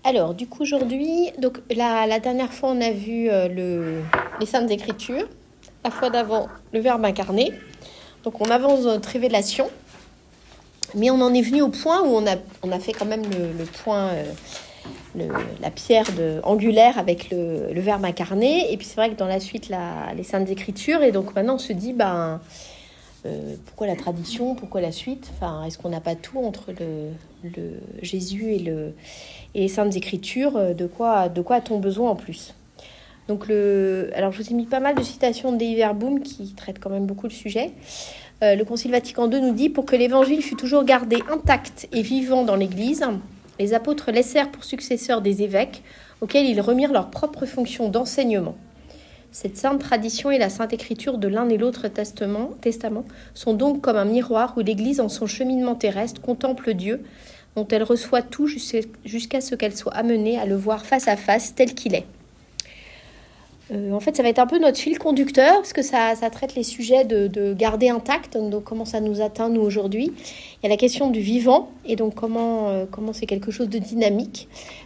Alors, du coup, aujourd'hui, donc la dernière fois, on a vu les Saintes Écritures. La fois d'avant, le Verbe incarné. Donc, on avance dans notre révélation. Mais on en est venu au point où on a fait quand même le point, la pierre angulaire avec le Verbe incarné. Et puis, c'est vrai que dans la suite, les Saintes Écritures. Et donc, maintenant, on se dit, pourquoi la tradition, pourquoi la suite? Enfin, est-ce qu'on n'a pas tout entre le Jésus et les Saintes Écritures? De quoi a-t-on besoin en plus? Donc alors je vous ai mis pas mal de citations de Dei Verbum qui traitent quand même beaucoup le sujet. Le Concile Vatican II nous dit: pour que l'Évangile fût toujours gardé intact et vivant dans l'Église, les apôtres laissèrent pour successeurs des évêques auxquels ils remirent leur propre fonction d'enseignement. Cette sainte tradition et la sainte écriture de l'un et l'autre testament sont donc comme un miroir où l'Église, en son cheminement terrestre, contemple Dieu, dont elle reçoit tout jusqu'à ce qu'elle soit amenée à le voir face à face tel qu'il est. En fait, ça va être un peu notre fil conducteur, parce que ça traite les sujets de garder intact, donc comment ça nous atteint, nous, aujourd'hui. Il y a la question du vivant, et donc comment c'est quelque chose de dynamique,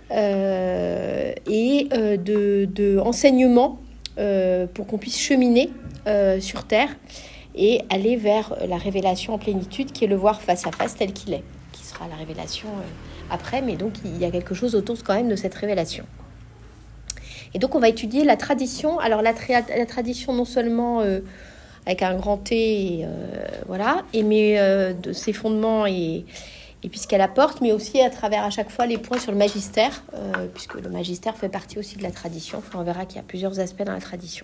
et de enseignement, pour qu'on puisse cheminer sur Terre et aller vers la révélation en plénitude, qui est le voir face à face tel qu'il est, qui sera la révélation après, mais donc il y a quelque chose autour quand même de cette révélation. Et donc on va étudier la tradition. Alors la tradition, non seulement avec un grand T, mais de ses fondements et puis ce qu'elle apporte, mais aussi à travers à chaque fois les points sur le magistère, puisque le magistère fait partie aussi de la tradition. Enfin, on verra qu'il y a plusieurs aspects dans la tradition.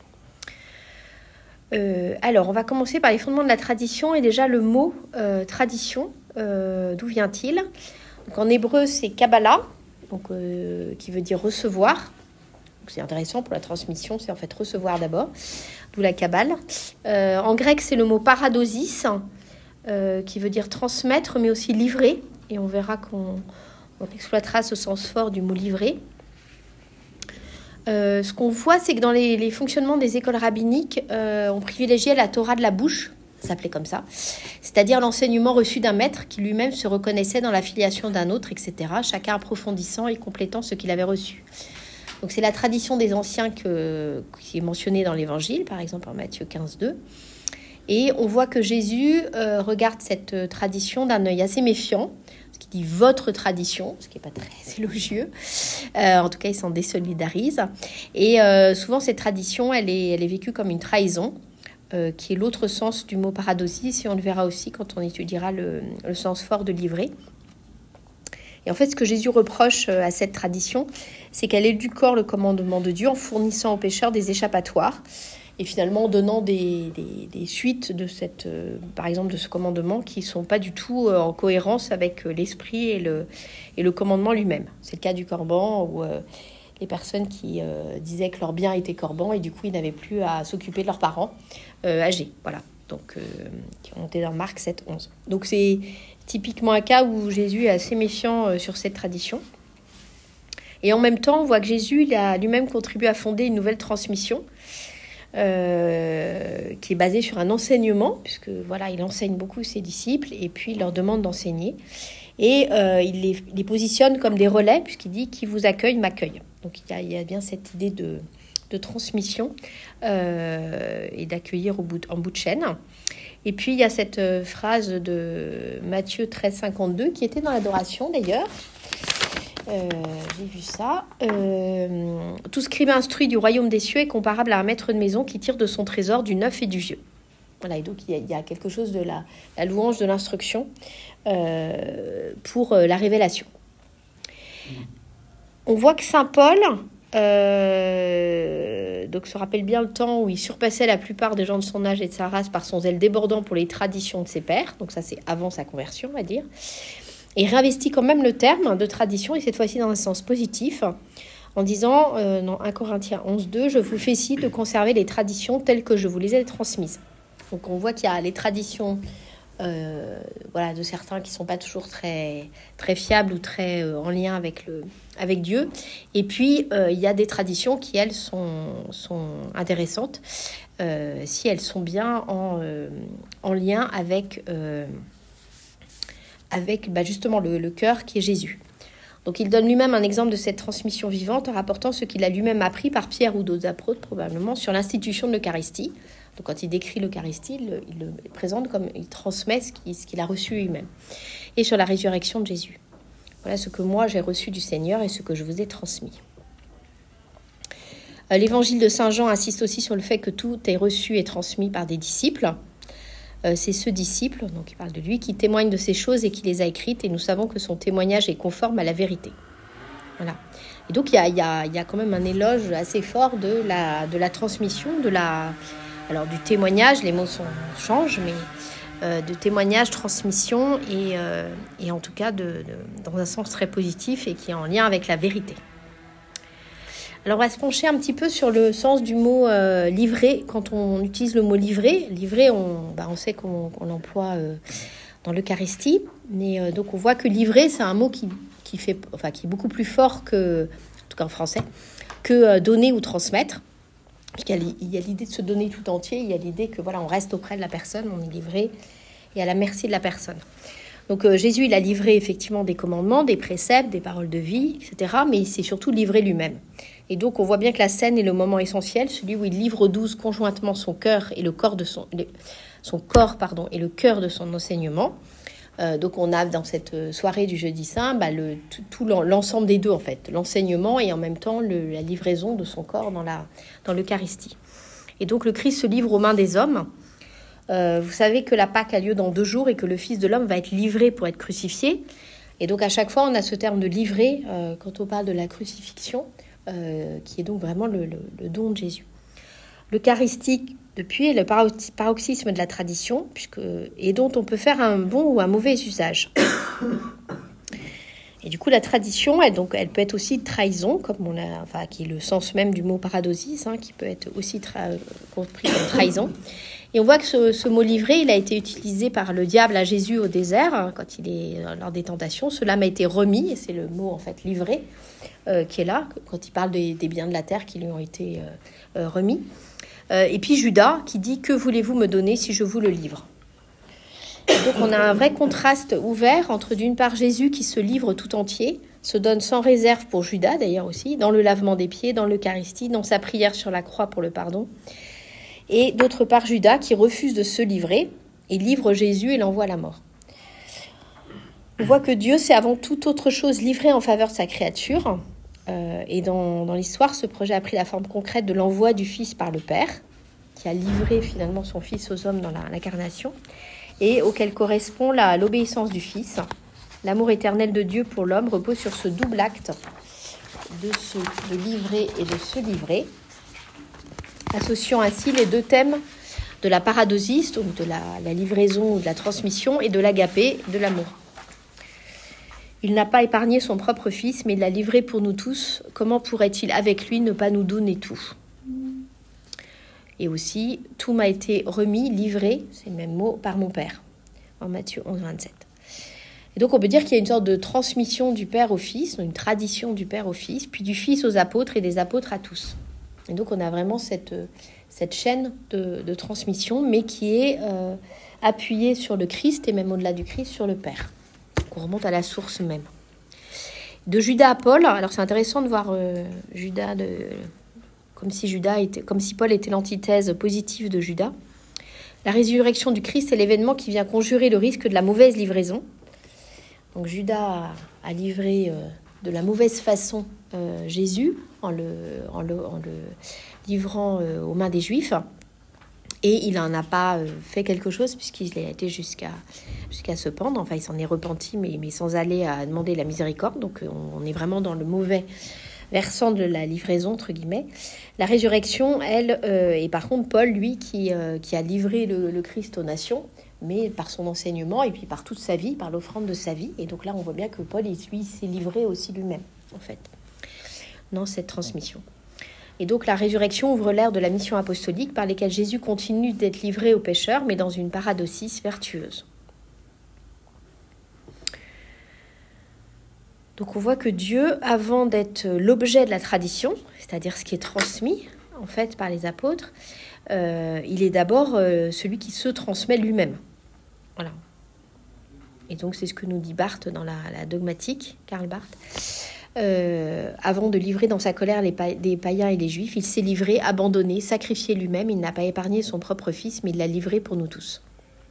Alors, on va commencer par les fondements de la tradition, et déjà le mot tradition, d'où vient-il? Donc, en hébreu, c'est Kabbalah, donc, qui veut dire recevoir. Donc, c'est intéressant pour la transmission, c'est en fait recevoir d'abord, d'où la Kabbale. En grec, c'est le mot paradosis, qui veut dire transmettre, mais aussi livrer. Et on verra qu'on exploitera ce sens fort du mot livrer. Ce qu'on voit, c'est que dans les fonctionnements des écoles rabbiniques, on privilégiait la Torah de la bouche, ça s'appelait comme ça, c'est-à-dire l'enseignement reçu d'un maître qui lui-même se reconnaissait dans la filiation d'un autre, etc., chacun approfondissant et complétant ce qu'il avait reçu. Donc c'est la tradition des anciens qui est mentionnée dans l'Évangile, par exemple en Matthieu 15, 2. Et on voit que Jésus regarde cette tradition d'un œil assez méfiant, ce qui dit votre tradition, ce qui n'est pas très élogieux. En tout cas, il s'en désolidarise. Et souvent, cette tradition, elle est vécue comme une trahison, qui est l'autre sens du mot paradosis, et on le verra aussi quand on étudiera le sens fort de livrer. Et en fait, ce que Jésus reproche à cette tradition, c'est qu'elle édulcore le commandement de Dieu en fournissant aux pécheurs des échappatoires, et finalement en donnant des suites de par exemple de ce commandement qui ne sont pas du tout en cohérence avec l'esprit et le commandement lui-même. C'est le cas du corban, où les personnes qui disaient que leur bien était corban, et du coup ils n'avaient plus à s'occuper de leurs parents âgés. Voilà. Donc, qui ont été dans Marc 7, 11. Donc c'est typiquement un cas où Jésus est assez méfiant sur cette tradition. Et en même temps, on voit que Jésus il a lui-même contribué à fonder une nouvelle transmission qui est basée sur un enseignement, puisque voilà, il enseigne beaucoup ses disciples et puis il leur demande d'enseigner. Et il les positionne comme des relais, puisqu'il dit « qui vous accueille m'accueille ». Donc il y a bien cette idée de transmission et d'accueillir en bout de chaîne. Et puis il y a cette phrase de Matthieu 13, 52 qui était dans l'adoration d'ailleurs. J'ai vu ça. Tout scribe instruit du royaume des cieux est comparable à un maître de maison qui tire de son trésor du neuf et du vieux. Voilà, et donc il y a quelque chose de la louange de l'instruction pour la révélation. On voit que saint Paul donc se rappelle bien le temps où il surpassait la plupart des gens de son âge et de sa race par son zèle débordant pour les traditions de ses pères. Donc ça, c'est avant sa conversion, on va dire. Et réinvestit quand même le terme de tradition, et cette fois-ci dans un sens positif, en disant, dans 1 Corinthiens 11, 2, « Je vous fais ci de conserver les traditions telles que je vous les ai transmises ». Donc on voit qu'il y a les traditions de certains qui ne sont pas toujours très, très fiables ou très en lien avec Dieu. Et puis, il y a des traditions qui, elles, sont intéressantes si elles sont bien en lien avec justement le cœur qui est Jésus. Donc il donne lui-même un exemple de cette transmission vivante en rapportant ce qu'il a lui-même appris par Pierre ou d'autres apôtres probablement sur l'institution de l'Eucharistie. Donc quand il décrit l'Eucharistie, il le présente comme il transmet ce qu'il a reçu lui-même. Et sur la résurrection de Jésus. Voilà ce que moi j'ai reçu du Seigneur et ce que je vous ai transmis. L'évangile de Saint Jean insiste aussi sur le fait que tout est reçu et transmis par des disciples. C'est ce disciple, donc il parle de lui, qui témoigne de ces choses et qui les a écrites, et nous savons que son témoignage est conforme à la vérité. Voilà. Et donc il y a quand même un éloge assez fort de la transmission, alors du témoignage, les mots changent, mais de témoignage, transmission, et en tout cas dans un sens très positif et qui est en lien avec la vérité. Alors, on va se pencher un petit peu sur le sens du mot livrer. Quand on utilise le mot livrer, on sait qu'on l'emploie dans l'Eucharistie. Mais donc, on voit que livrer, c'est un mot qui est beaucoup plus fort que, en tout cas en français, que donner ou transmettre. Parce qu'il y a l'idée de se donner tout entier. Il y a l'idée que on reste auprès de la personne, on est livré et à la merci de la personne. Donc Jésus, il a livré effectivement des commandements, des préceptes, des paroles de vie, etc. Mais il s'est surtout livré lui-même. Et donc on voit bien que la scène est le moment essentiel, celui où il livre aux 12 conjointement son cœur et le corps et le cœur de son enseignement. Donc on a dans cette soirée du Jeudi Saint tout l'ensemble des deux en fait, l'enseignement et en même temps la livraison de son corps dans l'Eucharistie. Et donc le Christ se livre aux mains des hommes. Vous savez que la Pâque a lieu dans 2 jours et que le Fils de l'homme va être livré pour être crucifié. Et donc à chaque fois on a ce terme de livrer quand on parle de la crucifixion, qui est donc vraiment le don de Jésus. L'Eucharistie, depuis, est le paroxysme de la tradition, et dont on peut faire un bon ou un mauvais usage. Et du coup, la tradition, elle peut être aussi trahison, qui est le sens même du mot paradosis, qui peut être aussi compris comme trahison. Et on voit que ce mot livré, il a été utilisé par le diable à Jésus au désert, quand il est lors des tentations. Cela m'a été remis, et c'est le mot en fait livré qui est là, quand il parle des biens de la terre qui lui ont été remis. Et puis Judas qui dit « Que voulez-vous me donner si je vous le livre ?» Donc on a un vrai contraste ouvert entre d'une part Jésus qui se livre tout entier, se donne sans réserve pour Judas d'ailleurs aussi, dans le lavement des pieds, dans l'Eucharistie, dans sa prière sur la croix pour le pardon, et d'autre part Judas qui refuse de se livrer et livre Jésus et l'envoie à la mort. On voit que Dieu s'est avant toute autre chose livré en faveur de sa créature, et dans l'histoire, ce projet a pris la forme concrète de l'envoi du Fils par le Père, qui a livré finalement son Fils aux hommes dans l'incarnation, et auquel correspond l'obéissance du Fils. L'amour éternel de Dieu pour l'homme repose sur ce double acte de livrer et de se livrer, associant ainsi les 2 thèmes de la paradosis, donc de la livraison ou de la transmission, et de l'agapé, de l'amour. Il n'a pas épargné son propre Fils, mais il l'a livré pour nous tous. Comment pourrait-il avec lui ne pas nous donner tout ? Et aussi, tout m'a été remis, livré, c'est le même mot, par mon Père, en Matthieu 11, 27. Et donc on peut dire qu'il y a une sorte de transmission du Père au Fils, une tradition du Père au Fils, puis du Fils aux apôtres et des apôtres à tous. Et donc on a vraiment cette chaîne de transmission, mais qui est appuyée sur le Christ, et même au-delà du Christ, sur le Père. On remonte à la source même. De Judas à Paul, alors c'est intéressant de voir Judas comme si Paul était l'antithèse positive de Judas. La résurrection du Christ est l'événement qui vient conjurer le risque de la mauvaise livraison. Donc Judas a livré de la mauvaise façon Jésus en le livrant aux mains des Juifs. Et il n'en a pas fait quelque chose puisqu'il a été jusqu'à se pendre. Enfin, il s'en est repenti, mais sans aller à demander la miséricorde. Donc, on est vraiment dans le mauvais versant de la livraison, entre guillemets. La résurrection, elle, et par contre, Paul, lui, qui a livré le Christ aux nations, mais par son enseignement et puis par toute sa vie, par l'offrande de sa vie. Et donc là, on voit bien que Paul, lui, s'est livré aussi lui-même, en fait, dans cette transmission. Et donc la résurrection ouvre l'ère de la mission apostolique par laquelle Jésus continue d'être livré aux pécheurs, mais dans une paradosis vertueuse. Donc on voit que Dieu, avant d'être l'objet de la tradition, c'est-à-dire ce qui est transmis en fait par les apôtres, il est d'abord celui qui se transmet lui-même. Voilà. Et donc, c'est ce que nous dit Barth dans la dogmatique, Karl Barth. Avant de livrer dans sa colère des païens et les juifs, il s'est livré, abandonné, sacrifié lui-même. Il n'a pas épargné son propre fils, mais il l'a livré pour nous tous.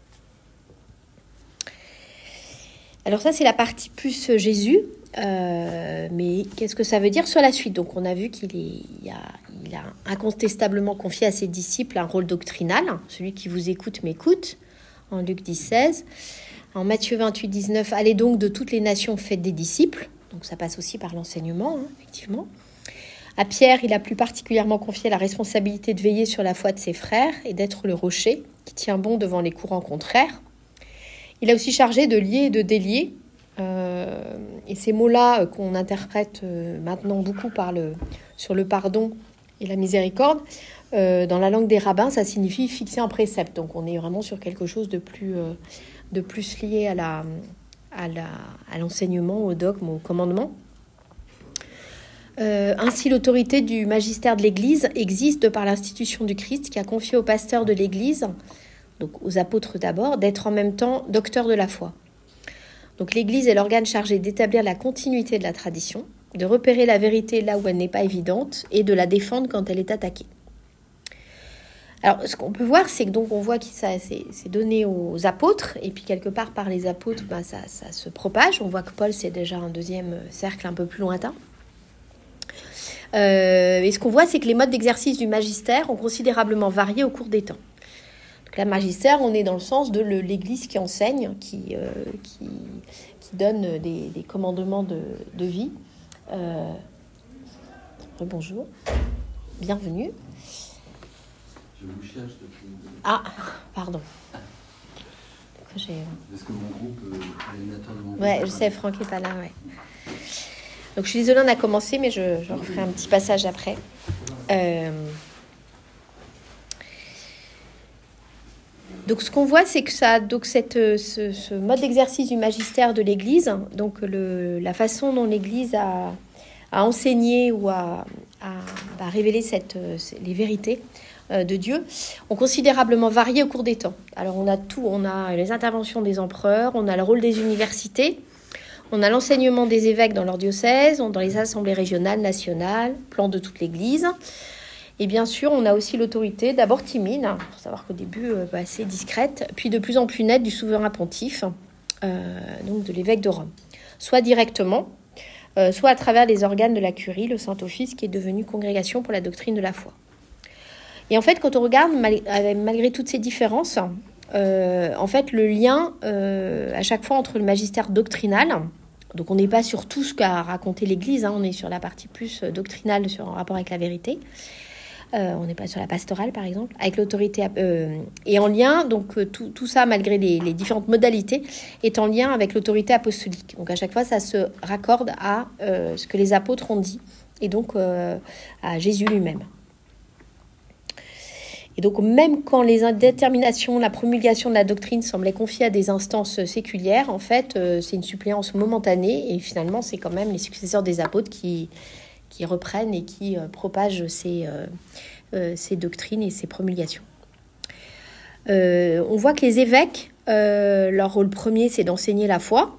Alors ça, c'est la partie plus Jésus. Mais qu'est-ce que ça veut dire sur la suite? Donc, on a vu qu'il a incontestablement confié à ses disciples un rôle doctrinal. Celui qui vous écoute m'écoute, en Luc 10, 16. En Matthieu 28, 19, allez donc de toutes les nations, faites des disciples. Donc ça passe aussi par l'enseignement, effectivement. À Pierre, il a plus particulièrement confié la responsabilité de veiller sur la foi de ses frères et d'être le rocher qui tient bon devant les courants contraires. Il a aussi chargé de lier et de délier. Et ces mots-là qu'on interprète maintenant beaucoup sur le pardon et la miséricorde, dans la langue des rabbins, ça signifie fixer un précepte. Donc on est vraiment sur quelque chose de plus lié à l'enseignement, au dogme, au commandement. Ainsi, l'autorité du magistère de l'Église existe de par l'institution du Christ qui a confié aux pasteurs de l'Église, donc aux apôtres d'abord, d'être en même temps docteurs de la foi. Donc l'Église est l'organe chargé d'établir la continuité de la tradition, de repérer la vérité là où elle n'est pas évidente et de la défendre quand elle est attaquée. Alors, ce qu'on peut voir, c'est que donc on voit que ça c'est donné aux apôtres, et puis quelque part par les apôtres, ça se propage. On voit que Paul, c'est déjà un deuxième cercle un peu plus lointain. Et ce qu'on voit, c'est que les modes d'exercice du magistère ont considérablement varié au cours des temps. Donc, la magistère, on est dans le sens de l'Église qui enseigne, qui donne des commandements de vie. Bonjour, bienvenue. Je vous cherche depuis... Ah, pardon. Parce que mon groupe, l'animateur de mon groupe... Ouais, je sais, Franck n'est pas là, ouais. Donc, je suis désolée, on a commencé, mais je referai un petit passage après. Donc, ce qu'on voit, c'est que ce mode d'exercice du magistère de l'Église, donc la façon dont l'Église a enseigné ou a révélé les vérités de Dieu, ont considérablement varié au cours des temps. Alors, on a les interventions des empereurs, on a le rôle des universités, on a l'enseignement des évêques dans leur diocèse, dans les assemblées régionales, nationales, plan de toute l'Église. Et bien sûr, on a aussi l'autorité, d'abord timide, il faut savoir qu'au début, assez discrète, puis de plus en plus nette du souverain pontife, donc de l'évêque de Rome. Soit directement, soit à travers les organes de la curie, le Saint-Office, qui est devenu congrégation pour la doctrine de la foi. Et en fait, quand on regarde, malgré toutes ces différences, en fait, le lien, à chaque fois, entre le magistère doctrinal, donc on n'est pas sur tout ce qu'a raconté l'Église, on est sur la partie plus doctrinale, en rapport avec la vérité. On n'est pas sur la pastorale, par exemple, avec l'autorité... et en lien, donc tout ça, malgré les différentes modalités, est en lien avec l'autorité apostolique. Donc à chaque fois, ça se raccorde à ce que les apôtres ont dit, et donc à Jésus lui-même. Et donc, même quand les déterminations, la promulgation de la doctrine semblaient confiées à des instances séculières, en fait, c'est une suppléance momentanée. Et finalement, c'est quand même les successeurs des apôtres qui reprennent et qui propagent ces doctrines et ces promulgations. On voit que les évêques, leur rôle premier, c'est d'enseigner la foi,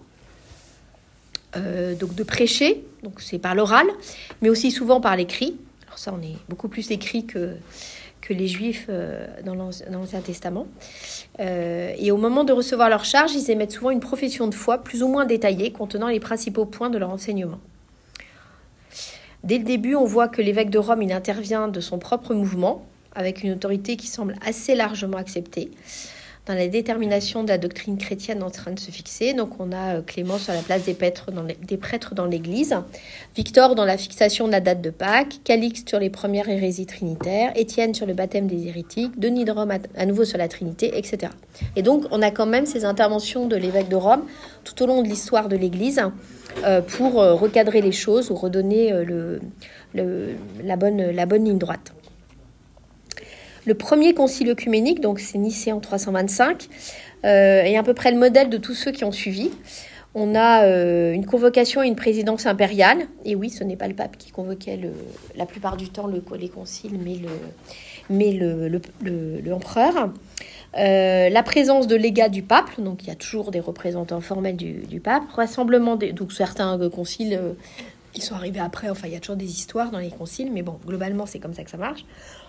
donc de prêcher, donc c'est par l'oral, mais aussi souvent par l'écrit. Alors ça, on est beaucoup plus écrit que les Juifs dans l'Ancien Testament. Et au moment de recevoir leur charge, ils émettent souvent une profession de foi plus ou moins détaillée, contenant les principaux points de leur enseignement. Dès le début, on voit que l'évêque de Rome, il intervient de son propre mouvement, avec une autorité qui semble assez largement acceptée, dans la détermination de la doctrine chrétienne en train de se fixer. Donc on a Clément sur la place des prêtres dans l'Église, Victor dans la fixation de la date de Pâques, Calixte sur les premières hérésies trinitaires, Étienne sur le baptême des hérétiques, Denis de Rome à nouveau sur la Trinité, etc. Et donc on a quand même ces interventions de l'évêque de Rome tout au long de l'histoire de l'Église pour recadrer les choses ou redonner la bonne ligne droite. Le premier concile œcuménique, donc c'est Nicée en 325, est à peu près le modèle de tous ceux qui ont suivi. On a une convocation et une présidence impériale. Et oui, ce n'est pas le pape qui convoquait la plupart du temps les conciles, mais l'empereur. La présence de légats du pape, donc il y a toujours des représentants formels du pape. Rassemblement donc certains conciles, ils sont arrivés après. Enfin, il y a toujours des histoires dans les conciles, mais bon, globalement, c'est comme ça que ça marche.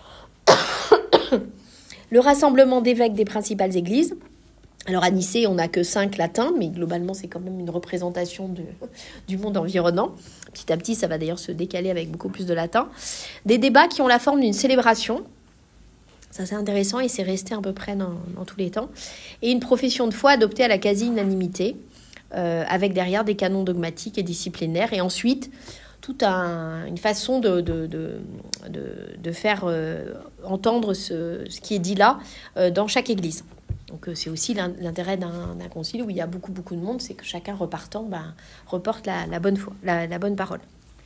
Le rassemblement d'évêques des principales églises. Alors à Nicée, on n'a que 5 latins, mais globalement, c'est quand même une représentation du monde environnant. Petit à petit, ça va d'ailleurs se décaler avec beaucoup plus de latins. Des débats qui ont la forme d'une célébration. Ça, c'est intéressant et c'est resté à peu près dans tous les temps. Et une profession de foi adoptée à la quasi-unanimité, avec derrière des canons dogmatiques et disciplinaires. Et ensuite, toute une façon de faire entendre ce qui est dit là dans chaque église. Donc c'est aussi l'intérêt d'un concile où il y a beaucoup de monde, c'est que chacun repartant reporte la bonne foi, la bonne parole.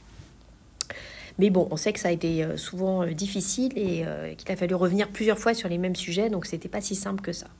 Mais bon, on sait que ça a été souvent difficile et qu'il a fallu revenir plusieurs fois sur les mêmes sujets, donc c'était pas si simple que ça.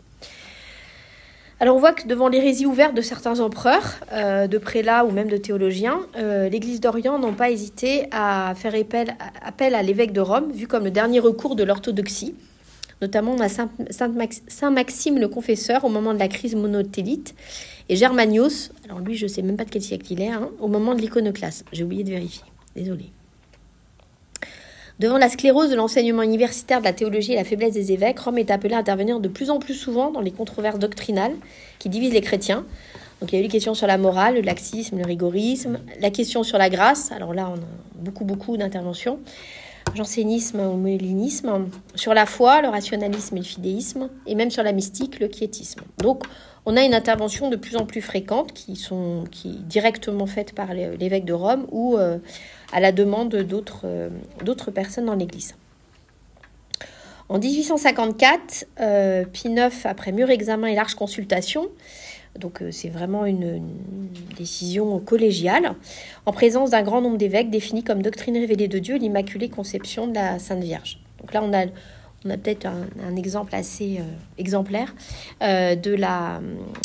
Alors on voit que devant l'hérésie ouverte de certains empereurs, de prélats ou même de théologiens, l'Église d'Orient n'a pas hésité à faire appel à l'évêque de Rome, vu comme le dernier recours de l'orthodoxie. Notamment, on a Saint Maxime le Confesseur au moment de la crise monothélique et Germanios, alors lui, je ne sais même pas de quel siècle il est, au moment de l'iconoclasme. J'ai oublié de vérifier, désolé. Devant la sclérose de l'enseignement universitaire de la théologie et la faiblesse des évêques, Rome est appelée à intervenir de plus en plus souvent dans les controverses doctrinales qui divisent les chrétiens. Donc il y a eu les questions sur la morale, le laxisme, le rigorisme, la question sur la grâce, alors là on a beaucoup d'interventions, jansénisme ou molinisme, sur la foi, le rationalisme et le fidéisme, et même sur la mystique, le quiétisme. Donc on a une intervention de plus en plus fréquente qui est directement faite par l'évêque de Rome ou à la demande d'autres personnes dans l'Église. En 1854, Pie IX, après mûr examen et large consultation, donc c'est vraiment une décision collégiale, en présence d'un grand nombre d'évêques, définit comme doctrine révélée de Dieu l'Immaculée Conception de la Sainte Vierge. Donc là, on a peut-être un exemple assez exemplaire d'un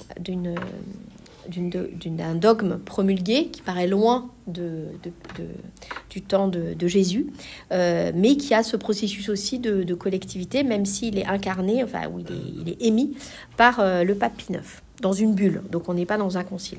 dogme promulgué qui paraît loin du temps de Jésus, mais qui a ce processus aussi de collectivité, même s'il est incarné, enfin, où il est émis par le pape Pie IX, dans une bulle, donc on n'est pas dans un concile.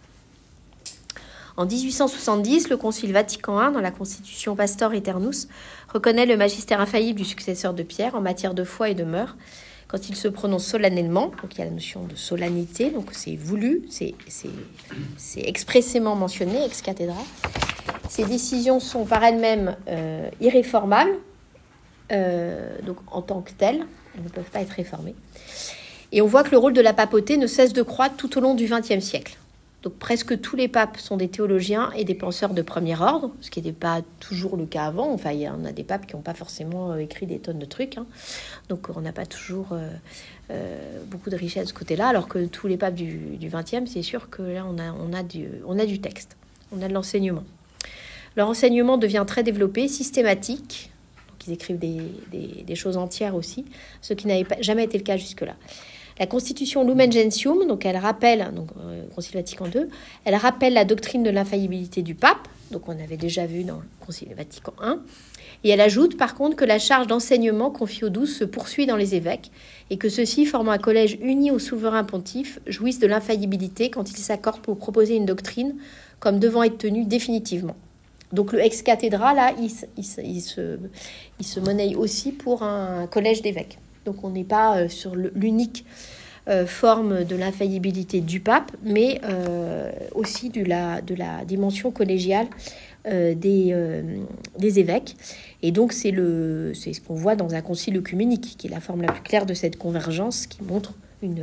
En 1870, le Concile Vatican I, dans la Constitution Pastor Aeternus, reconnaît le magistère infaillible du successeur de Pierre en matière de foi et de mœurs, quand il se prononce solennellement. Donc il y a la notion de solennité, donc c'est voulu, c'est expressément mentionné, ex cathedra. Ces décisions sont par elles-mêmes irréformables, donc en tant que telles, elles ne peuvent pas être réformées. Et on voit que le rôle de la papauté ne cesse de croître tout au long du XXe siècle. Donc presque tous les papes sont des théologiens et des penseurs de premier ordre, ce qui n'était pas toujours le cas avant. Enfin, il y en a des papes qui n'ont pas forcément écrit des tonnes de trucs. Donc on n'a pas toujours beaucoup de richesse de ce côté-là, alors que tous les papes du XXe, c'est sûr que là, on a du texte, on a de l'enseignement. Leur enseignement devient très développé, systématique. Donc ils écrivent des choses entières aussi, ce qui n'avait jamais été le cas jusque-là. La Constitution Lumen Gentium, donc elle rappelle, Concile Vatican II, elle rappelle la doctrine de l'infaillibilité du pape, donc on avait déjà vu dans le Concile Vatican I, et elle ajoute par contre que la charge d'enseignement confiée aux 12 se poursuit dans les évêques, et que ceux-ci, formant un collège uni au souverain pontife, jouissent de l'infaillibilité quand ils s'accordent pour proposer une doctrine comme devant être tenue définitivement. Donc le ex cathedra, là, il se monnaie aussi pour un collège d'évêques. Donc on n'est pas sur l'unique forme de l'infaillibilité du pape, mais aussi de la dimension collégiale des évêques. Et donc c'est ce qu'on voit dans un concile œcuménique, qui est la forme la plus claire de cette convergence, qui montre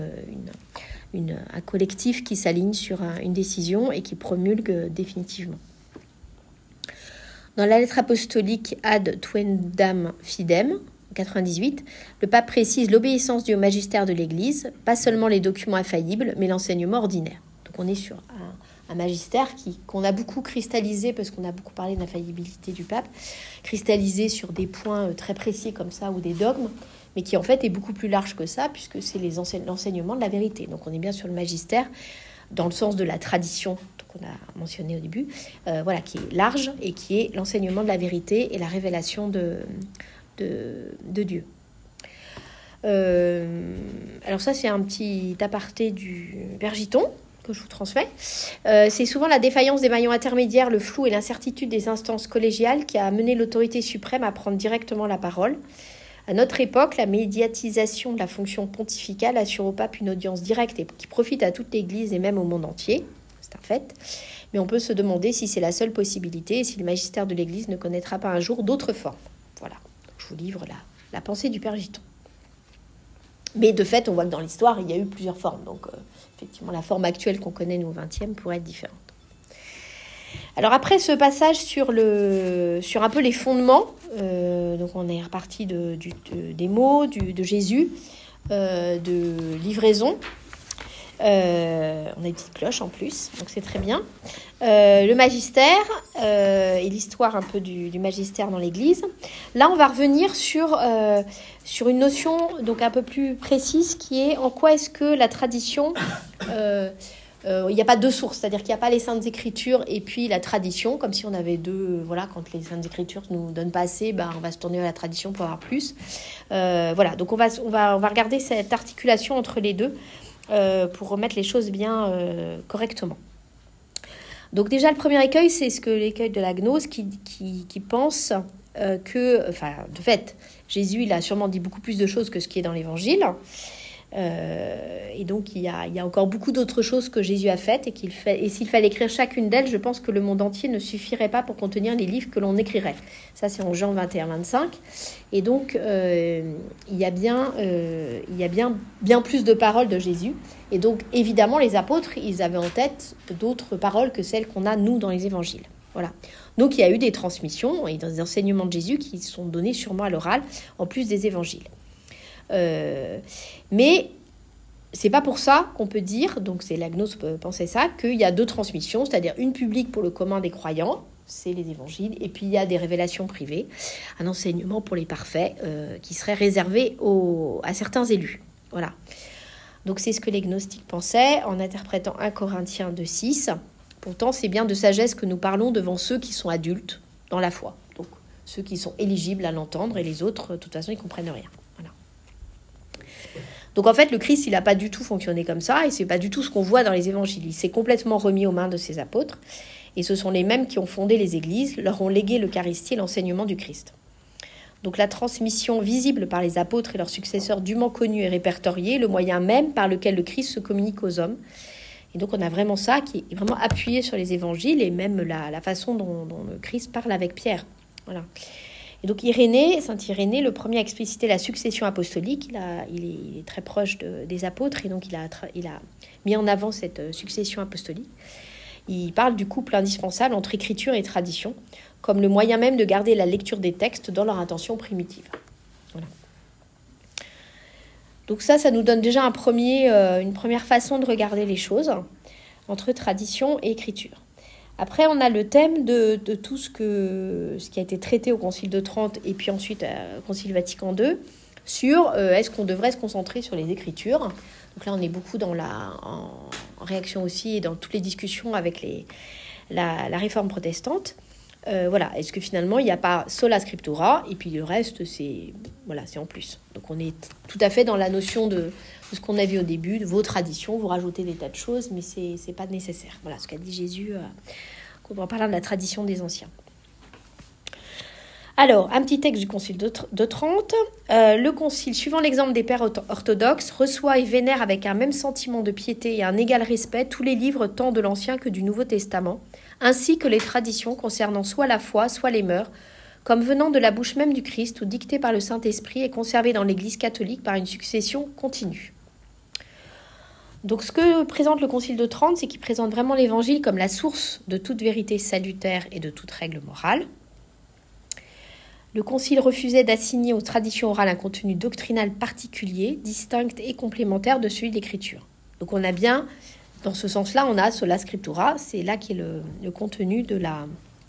un collectif qui s'aligne sur une décision et qui promulgue définitivement. Dans la lettre apostolique Ad Tuendam Fidem, 98, le pape précise l'obéissance due au magistère de l'Église, pas seulement les documents infaillibles, mais l'enseignement ordinaire. Donc on est sur un magistère qu'on a beaucoup cristallisé, parce qu'on a beaucoup parlé de l'infaillibilité du pape, cristallisé sur des points très précis comme ça, ou des dogmes, mais qui en fait est beaucoup plus large que ça, puisque c'est l'enseignement de la vérité. Donc on est bien sur le magistère dans le sens de la tradition qu'on a mentionné au début, voilà, qui est large et qui est l'enseignement de la vérité et la révélation de Dieu. Alors ça, c'est un petit aparté du Père Giton que je vous transmets. C'est souvent la défaillance des maillons intermédiaires, le flou et l'incertitude des instances collégiales qui a amené l'autorité suprême à prendre directement la parole. À notre époque, la médiatisation de la fonction pontificale assure au pape une audience directe et qui profite à toute l'Église et même au monde entier. C'est un fait. Mais on peut se demander si c'est la seule possibilité et si le magistère de l'Église ne connaîtra pas un jour d'autres formes. Voilà. Je vous livre la pensée du Père Giton. Mais de fait, on voit que dans l'histoire, il y a eu plusieurs formes. Donc, effectivement, la forme actuelle qu'on connaît, nous, au XXe, pourrait être différente. Alors, après ce passage sur un peu les fondements, donc on est reparti des mots, de Jésus, de livraison. On a une petite cloche en plus, donc c'est très bien. Le magistère et l'histoire un peu du magistère dans l'Église. Là, on va revenir sur une notion donc un peu plus précise qui est en quoi est-ce que la tradition... il n'y a pas deux sources, c'est-à-dire qu'il n'y a pas les Saintes Écritures et puis la tradition, comme si on avait deux... Voilà, quand les Saintes Écritures ne nous donnent pas assez, on va se tourner à la tradition pour avoir plus. Voilà, donc on va regarder cette articulation entre les deux pour remettre les choses bien correctement. Donc déjà, le premier écueil, c'est l'écueil de la gnose qui pense que... Enfin, de fait, Jésus, il a sûrement dit beaucoup plus de choses que ce qui est dans l'Évangile. Et donc il y a encore beaucoup d'autres choses que Jésus a faites et s'il fallait écrire chacune d'elles, je pense que le monde entier ne suffirait pas pour contenir les livres que l'on écrirait. Ça, c'est en Jean 21-25. Et donc il y a bien plus de paroles de Jésus. Et donc évidemment, les apôtres, ils avaient en tête d'autres paroles que celles qu'on a nous dans les évangiles. Voilà. Donc il y a eu des transmissions et des enseignements de Jésus qui sont donnés sûrement à l'oral en plus des évangiles. Mais c'est pas pour ça qu'on peut dire, donc c'est la gnose pensait ça, qu'il y a deux transmissions, c'est-à-dire une publique pour le commun des croyants, c'est les évangiles, et puis il y a des révélations privées, un enseignement pour les parfaits qui serait réservé à certains élus. Voilà. Donc c'est ce que les gnostiques pensaient en interprétant 1 Corinthiens 2,6. Pourtant, c'est bien de sagesse que nous parlons devant ceux qui sont adultes dans la foi. Donc ceux qui sont éligibles à l'entendre et les autres, de toute façon, ils ne comprennent rien. Donc en fait, le Christ, il n'a pas du tout fonctionné comme ça, et c'est pas du tout ce qu'on voit dans les évangiles. Il s'est complètement remis aux mains de ses apôtres, et ce sont les mêmes qui ont fondé les églises, leur ont légué l'Eucharistie et l'enseignement du Christ. Donc la transmission visible par les apôtres et leurs successeurs dûment connus et répertoriés, le moyen même par lequel le Christ se communique aux hommes. Et donc on a vraiment ça qui est vraiment appuyé sur les évangiles, et même la façon dont le Christ parle avec Pierre. Voilà. Et donc Saint Irénée, le premier à expliciter la succession apostolique, il est très proche des apôtres, et donc il a mis en avant cette succession apostolique. Il parle du couple indispensable entre écriture et tradition, comme le moyen même de garder la lecture des textes dans leur intention primitive. Voilà. Donc ça nous donne déjà une première façon de regarder les choses, entre tradition et écriture. Après, on a le thème de tout ce qui a été traité au Concile de Trente et puis ensuite au Concile Vatican II sur est-ce qu'on devrait se concentrer sur les Écritures. Donc là, on est beaucoup en réaction aussi et dans toutes les discussions avec la réforme protestante. Voilà, est-ce que finalement, il n'y a pas sola scriptura et puis le reste, c'est en plus. Donc on est tout à fait dans la notion de ce qu'on a vu au début, de vos traditions, vous rajoutez des tas de choses, mais c'est pas nécessaire. Voilà ce qu'a dit Jésus quand on parle de la tradition des anciens. Alors, un petit texte du Concile de Trente. Le Concile, suivant l'exemple des pères orthodoxes, reçoit et vénère avec un même sentiment de piété et un égal respect tous les livres tant de l'Ancien que du Nouveau Testament, ainsi que les traditions concernant soit la foi, soit les mœurs, comme venant de la bouche même du Christ ou dictées par le Saint-Esprit et conservées dans l'Église catholique par une succession continue. Donc ce que présente le Concile de Trente, c'est qu'il présente vraiment l'Évangile comme la source de toute vérité salutaire et de toute règle morale. Le Concile refusait d'assigner aux traditions orales un contenu doctrinal particulier, distinct et complémentaire de celui de l'Écriture. Donc on a bien, dans ce sens-là, on a sola scriptura, c'est là qui est le contenu là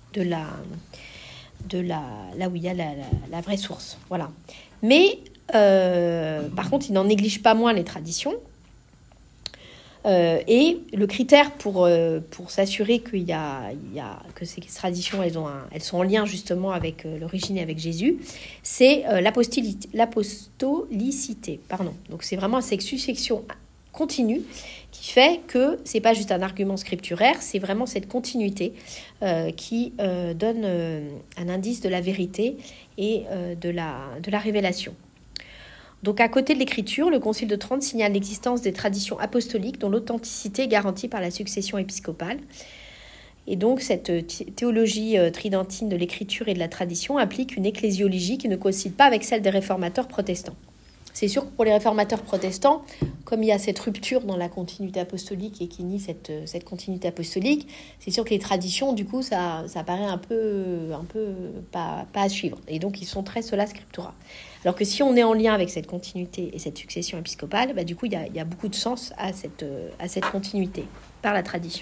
où il y a la vraie source. Voilà. Mais par contre, il n'en néglige pas moins les traditions. Et le critère pour s'assurer que ces traditions, elles sont en lien justement avec l'origine et avec Jésus, c'est l'apostolicité. Donc c'est vraiment cette succession continue qui fait que c'est pas juste un argument scripturaire, c'est vraiment cette continuité qui donne un indice de la vérité et de la révélation. Donc à côté de l'écriture, le Concile de Trente signale l'existence des traditions apostoliques dont l'authenticité est garantie par la succession épiscopale. Et donc cette théologie tridentine de l'écriture et de la tradition implique une ecclésiologie qui ne coïncide pas avec celle des réformateurs protestants. C'est sûr que pour les réformateurs protestants, comme il y a cette rupture dans la continuité apostolique et qui nie cette continuité apostolique, c'est sûr que les traditions, du coup, ça paraît un peu pas à suivre. Et donc, ils sont très sola scriptura. Alors que si on est en lien avec cette continuité et cette succession épiscopale, du coup, il y a beaucoup de sens à cette continuité par la tradition.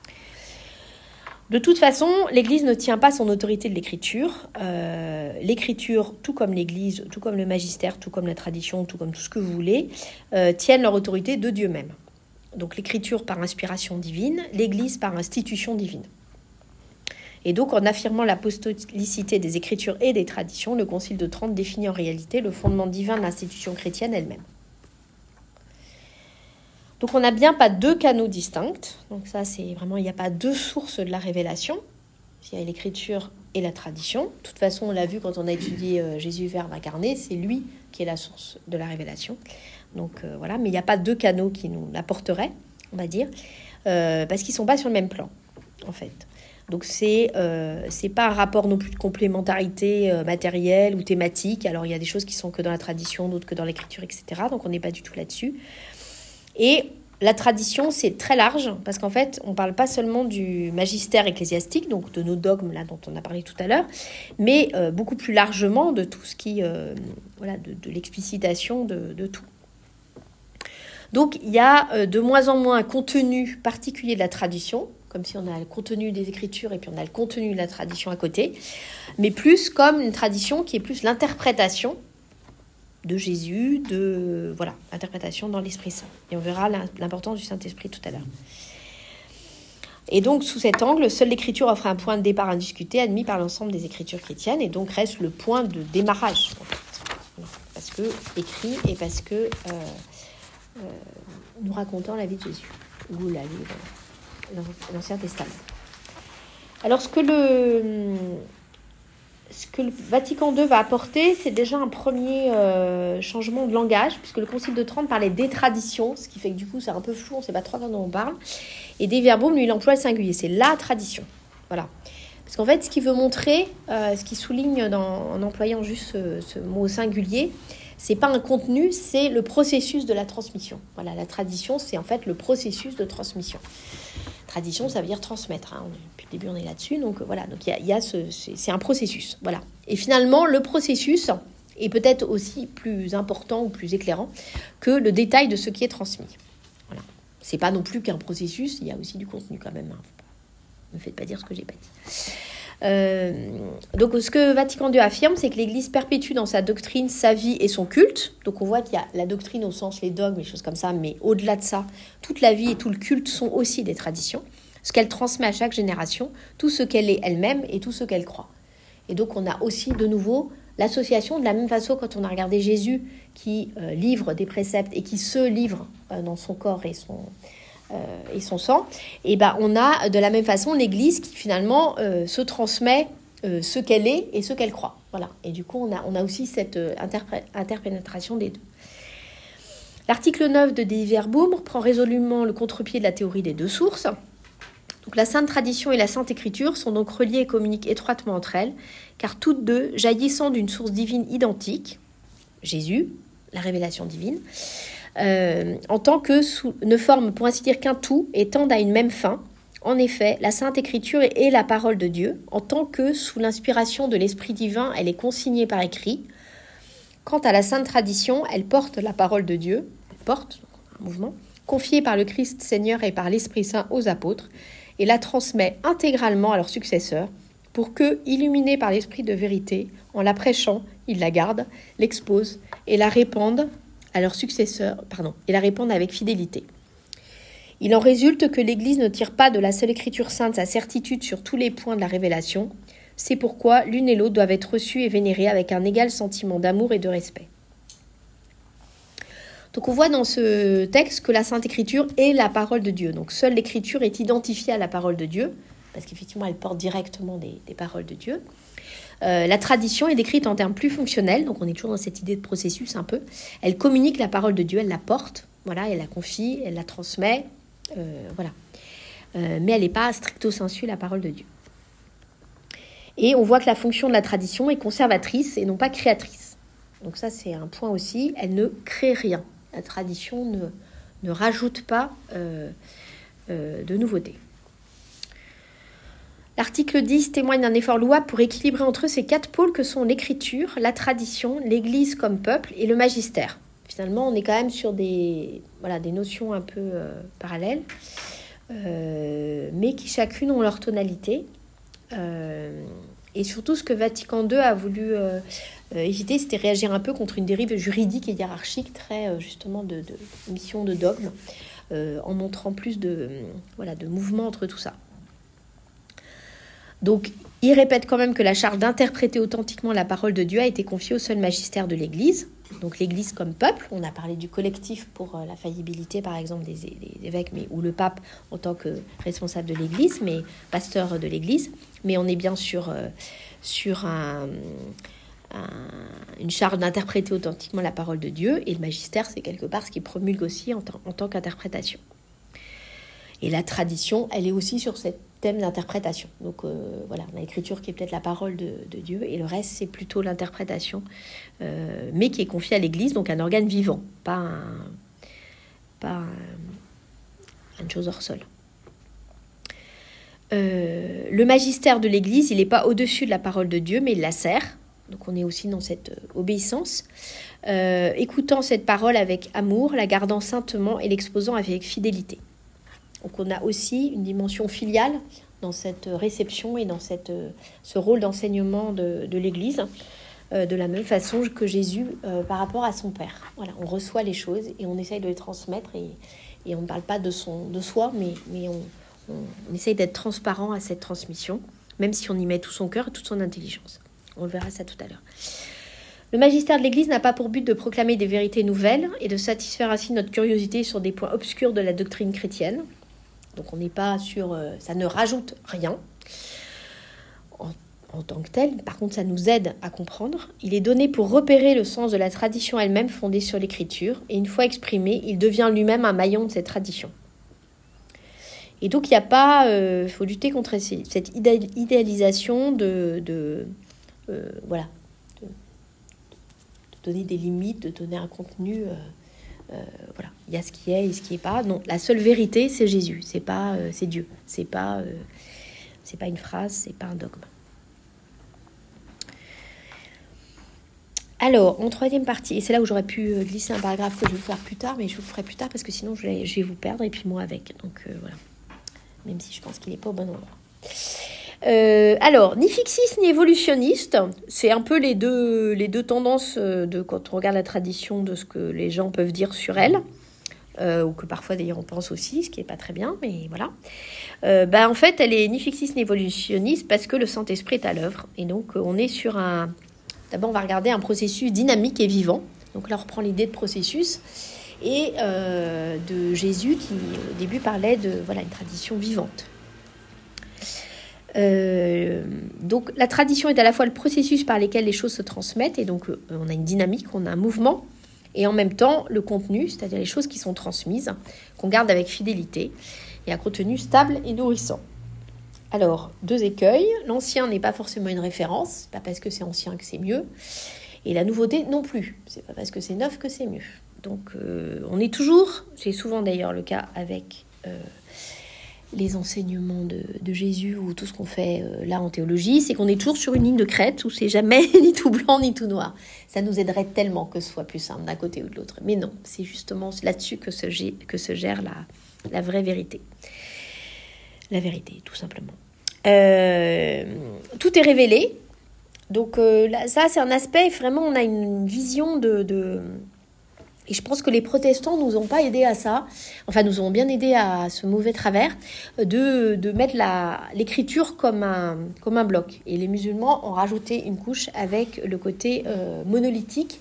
De toute façon, l'Église ne tient pas son autorité de l'écriture. L'écriture, tout comme l'Église, tout comme le magistère, tout comme la tradition, tout comme tout ce que vous voulez, tiennent leur autorité de Dieu même. Donc l'écriture par inspiration divine, l'Église par institution divine. Et donc en affirmant l'apostolicité des écritures et des traditions, le Concile de Trente définit en réalité le fondement divin de l'institution chrétienne elle-même. Donc on n'a bien pas deux canaux distincts. Donc ça, c'est vraiment, il n'y a pas deux sources de la révélation. Il y a l'écriture et la tradition. De toute façon, on l'a vu quand on a étudié Jésus Verbe incarné, c'est lui qui est la source de la révélation. Donc voilà, mais il n'y a pas deux canaux qui nous l'apporteraient, on va dire, parce qu'ils ne sont pas sur le même plan, en fait. Donc c'est pas un rapport non plus de complémentarité matérielle ou thématique. Alors il y a des choses qui sont que dans la tradition, d'autres que dans l'écriture, etc. Donc on n'est pas du tout là-dessus. Et la tradition, c'est très large, parce qu'en fait, on ne parle pas seulement du magistère ecclésiastique, donc de nos dogmes, là, dont on a parlé tout à l'heure, mais beaucoup plus largement de tout ce qui... de l'explicitation de tout. Donc, il y a de moins en moins un contenu particulier de la tradition, comme si on a le contenu des Écritures et puis on a le contenu de la tradition à côté, mais plus comme une tradition qui est plus l'interprétation de Jésus, l'interprétation dans l'Esprit Saint. Et on verra l'importance du Saint-Esprit tout à l'heure. Et donc, sous cet angle, seule l'Écriture offre un point de départ indiscuté, admis par l'ensemble des Écritures chrétiennes, et donc reste le point de démarrage, en fait. Voilà. Parce que écrit et parce que nous racontons la vie de Jésus, ou l'Ancien Testament. Alors, ce que le Vatican II va apporter, c'est déjà un premier changement de langage, puisque le Concile de Trente parlait des traditions, ce qui fait que du coup c'est un peu flou, on ne sait pas trop quand on parle. Et Dei Verbum, lui, il emploie le singulier, c'est la tradition. Voilà. Parce qu'en fait, ce qu'il veut montrer, ce qu'il souligne en employant juste ce mot singulier, c'est pas un contenu, c'est le processus de la transmission. Voilà, la tradition, c'est en fait le processus de transmission. Tradition, ça veut dire transmettre. Hein. Depuis le début, on est là-dessus. Donc voilà, donc c'est un processus. Voilà. Et finalement, le processus est peut-être aussi plus important ou plus éclairant que le détail de ce qui est transmis. Voilà. C'est pas non plus qu'un processus, il y a aussi du contenu quand même. Hein. Ne me faites pas dire ce que j'ai pas dit. Donc ce que Vatican II affirme, c'est que l'Église perpétue dans sa doctrine sa vie et son culte. Donc on voit qu'il y a la doctrine au sens les dogmes, les choses comme ça, mais au-delà de ça, toute la vie et tout le culte sont aussi des traditions. Ce qu'elle transmet à chaque génération, tout ce qu'elle est elle-même et tout ce qu'elle croit. Et donc on a aussi de nouveau l'association, de la même façon quand on a regardé Jésus qui livre des préceptes et qui se livre dans son corps et son sang, et on a de la même façon l'Église qui finalement se transmet ce qu'elle est et ce qu'elle croit. Voilà. Et du coup, on a aussi cette interpénétration des deux. L'article 9 de Dei Verbum prend résolument le contre-pied de la théorie des deux sources. Donc, la Sainte Tradition et la Sainte Écriture sont donc reliées et communiquent étroitement entre elles, car toutes deux, jaillissant d'une source divine identique, Jésus, la révélation divine, en tant que ne forment pour ainsi dire qu'un tout et tendent à une même fin. En effet, la Sainte Écriture est la parole de Dieu, en tant que sous l'inspiration de l'Esprit divin, elle est consignée par écrit. Quant à la Sainte Tradition, elle porte la parole de Dieu, un mouvement, confiée par le Christ Seigneur et par l'Esprit Saint aux apôtres, et la transmet intégralement à leurs successeurs, pour que, illuminés par l'Esprit de vérité, en la prêchant, ils la gardent, l'exposent et la répandent à leurs successeurs, et la répandent avec fidélité. Il en résulte que l'Église ne tire pas de la seule Écriture sainte sa certitude sur tous les points de la révélation. C'est pourquoi l'une et l'autre doivent être reçues et vénérées avec un égal sentiment d'amour et de respect. Donc on voit dans ce texte que la Sainte Écriture est la parole de Dieu. Donc seule l'Écriture est identifiée à la parole de Dieu, parce qu'effectivement elle porte directement des paroles de Dieu. La tradition est décrite en termes plus fonctionnels, donc on est toujours dans cette idée de processus un peu. Elle communique la parole de Dieu, elle la porte, voilà, elle la confie, elle la transmet, voilà. Mais elle n'est pas stricto sensu la parole de Dieu. Et on voit que la fonction de la tradition est conservatrice et non pas créatrice. Donc ça c'est un point aussi, elle ne crée rien. La tradition ne rajoute pas de nouveautés. L'article 10 témoigne d'un effort louable pour équilibrer entre eux ces 4 pôles que sont l'écriture, la tradition, l'Église comme peuple et le magistère. Finalement, on est quand même sur des notions un peu parallèles, mais qui chacune ont leur tonalité. Et surtout, ce que Vatican II a voulu éviter, c'était réagir un peu contre une dérive juridique et hiérarchique, très justement de mission de dogme, en montrant plus de mouvement entre tout ça. Donc, il répète quand même que la charge d'interpréter authentiquement la parole de Dieu a été confiée au seul magistère de l'Église. Donc, l'Église comme peuple, on a parlé du collectif pour la faillibilité, par exemple, des évêques, ou le pape en tant que responsable de l'Église, mais pasteur de l'Église. Mais on est bien sur une charge d'interpréter authentiquement la parole de Dieu. Et le magistère, c'est quelque part ce qui promulgue aussi en tant qu'interprétation. Et la tradition, elle est aussi sur cette thème d'interprétation. Donc on a l'écriture qui est peut-être la parole de Dieu, et le reste, c'est plutôt l'interprétation, mais qui est confiée à l'Église, donc un organe vivant, pas une chose hors sol. Le magistère de l'Église, il n'est pas au-dessus de la parole de Dieu, mais il la sert. Donc on est aussi dans cette obéissance, écoutant cette parole avec amour, la gardant saintement et l'exposant avec fidélité. Donc on a aussi une dimension filiale dans cette réception et dans ce rôle d'enseignement de l'Église, de la même façon que Jésus par rapport à son Père. Voilà, on reçoit les choses et on essaye de les transmettre, et on ne parle pas de soi, mais on essaye d'être transparent à cette transmission, même si on y met tout son cœur et toute son intelligence. On le verra ça tout à l'heure. Le magistère de l'Église n'a pas pour but de proclamer des vérités nouvelles et de satisfaire ainsi notre curiosité sur des points obscurs de la doctrine chrétienne. Donc on n'est pas sur... ça ne rajoute rien en tant que tel. Par contre, ça nous aide à comprendre. Il est donné pour repérer le sens de la tradition elle-même fondée sur l'écriture. Et une fois exprimé, il devient lui-même un maillon de cette tradition. Et donc, il n'y a pas... faut lutter contre cette idéalisation de donner des limites, de donner un contenu... il y a ce qui est et ce qui n'est pas. Non, la seule vérité, c'est Jésus, c'est Dieu, c'est pas une phrase, c'est pas un dogme. Alors, en troisième partie, et c'est là où j'aurais pu glisser un paragraphe que je vais vous faire plus tard, mais je vous le ferai plus tard parce que sinon je vais vous perdre, et puis moi avec. Donc voilà, même si je pense qu'il n'est pas au bon endroit. Alors, ni fixiste ni évolutionniste, c'est un peu les deux tendances quand on regarde la tradition, de ce que les gens peuvent dire sur elle, ou que parfois d'ailleurs on pense aussi, ce qui n'est pas très bien, mais voilà. En fait, elle est ni fixiste ni évolutionniste parce que le Saint-Esprit est à l'œuvre, et donc on est sur d'abord on va regarder un processus dynamique et vivant. Donc là on reprend l'idée de processus, et de Jésus qui au début parlait de une tradition vivante. Donc la tradition est à la fois le processus par lequel les choses se transmettent, et donc on a une dynamique, on a un mouvement, et en même temps le contenu, c'est-à-dire les choses qui sont transmises, qu'on garde avec fidélité et à contenu stable et nourrissant. Alors, 2 écueils: l'ancien n'est pas forcément une référence, c'est pas parce que c'est ancien que c'est mieux, et la nouveauté non plus, c'est pas parce que c'est neuf que c'est mieux. Donc on est toujours, c'est souvent d'ailleurs le cas avec les enseignements de Jésus, ou tout ce qu'on fait là en théologie, c'est qu'on est toujours sur une ligne de crête où c'est jamais ni tout blanc ni tout noir. Ça nous aiderait tellement que ce soit plus simple d'un côté ou de l'autre. Mais non, c'est justement là-dessus que se gère la vraie vérité. La vérité, tout simplement. Tout est révélé. Donc ça, c'est un aspect, vraiment, on a une vision de Et je pense que les protestants nous ont pas aidés à ça, enfin nous ont bien aidés à ce mauvais travers de mettre l'écriture comme un bloc. Et les musulmans ont rajouté une couche avec le côté monolithique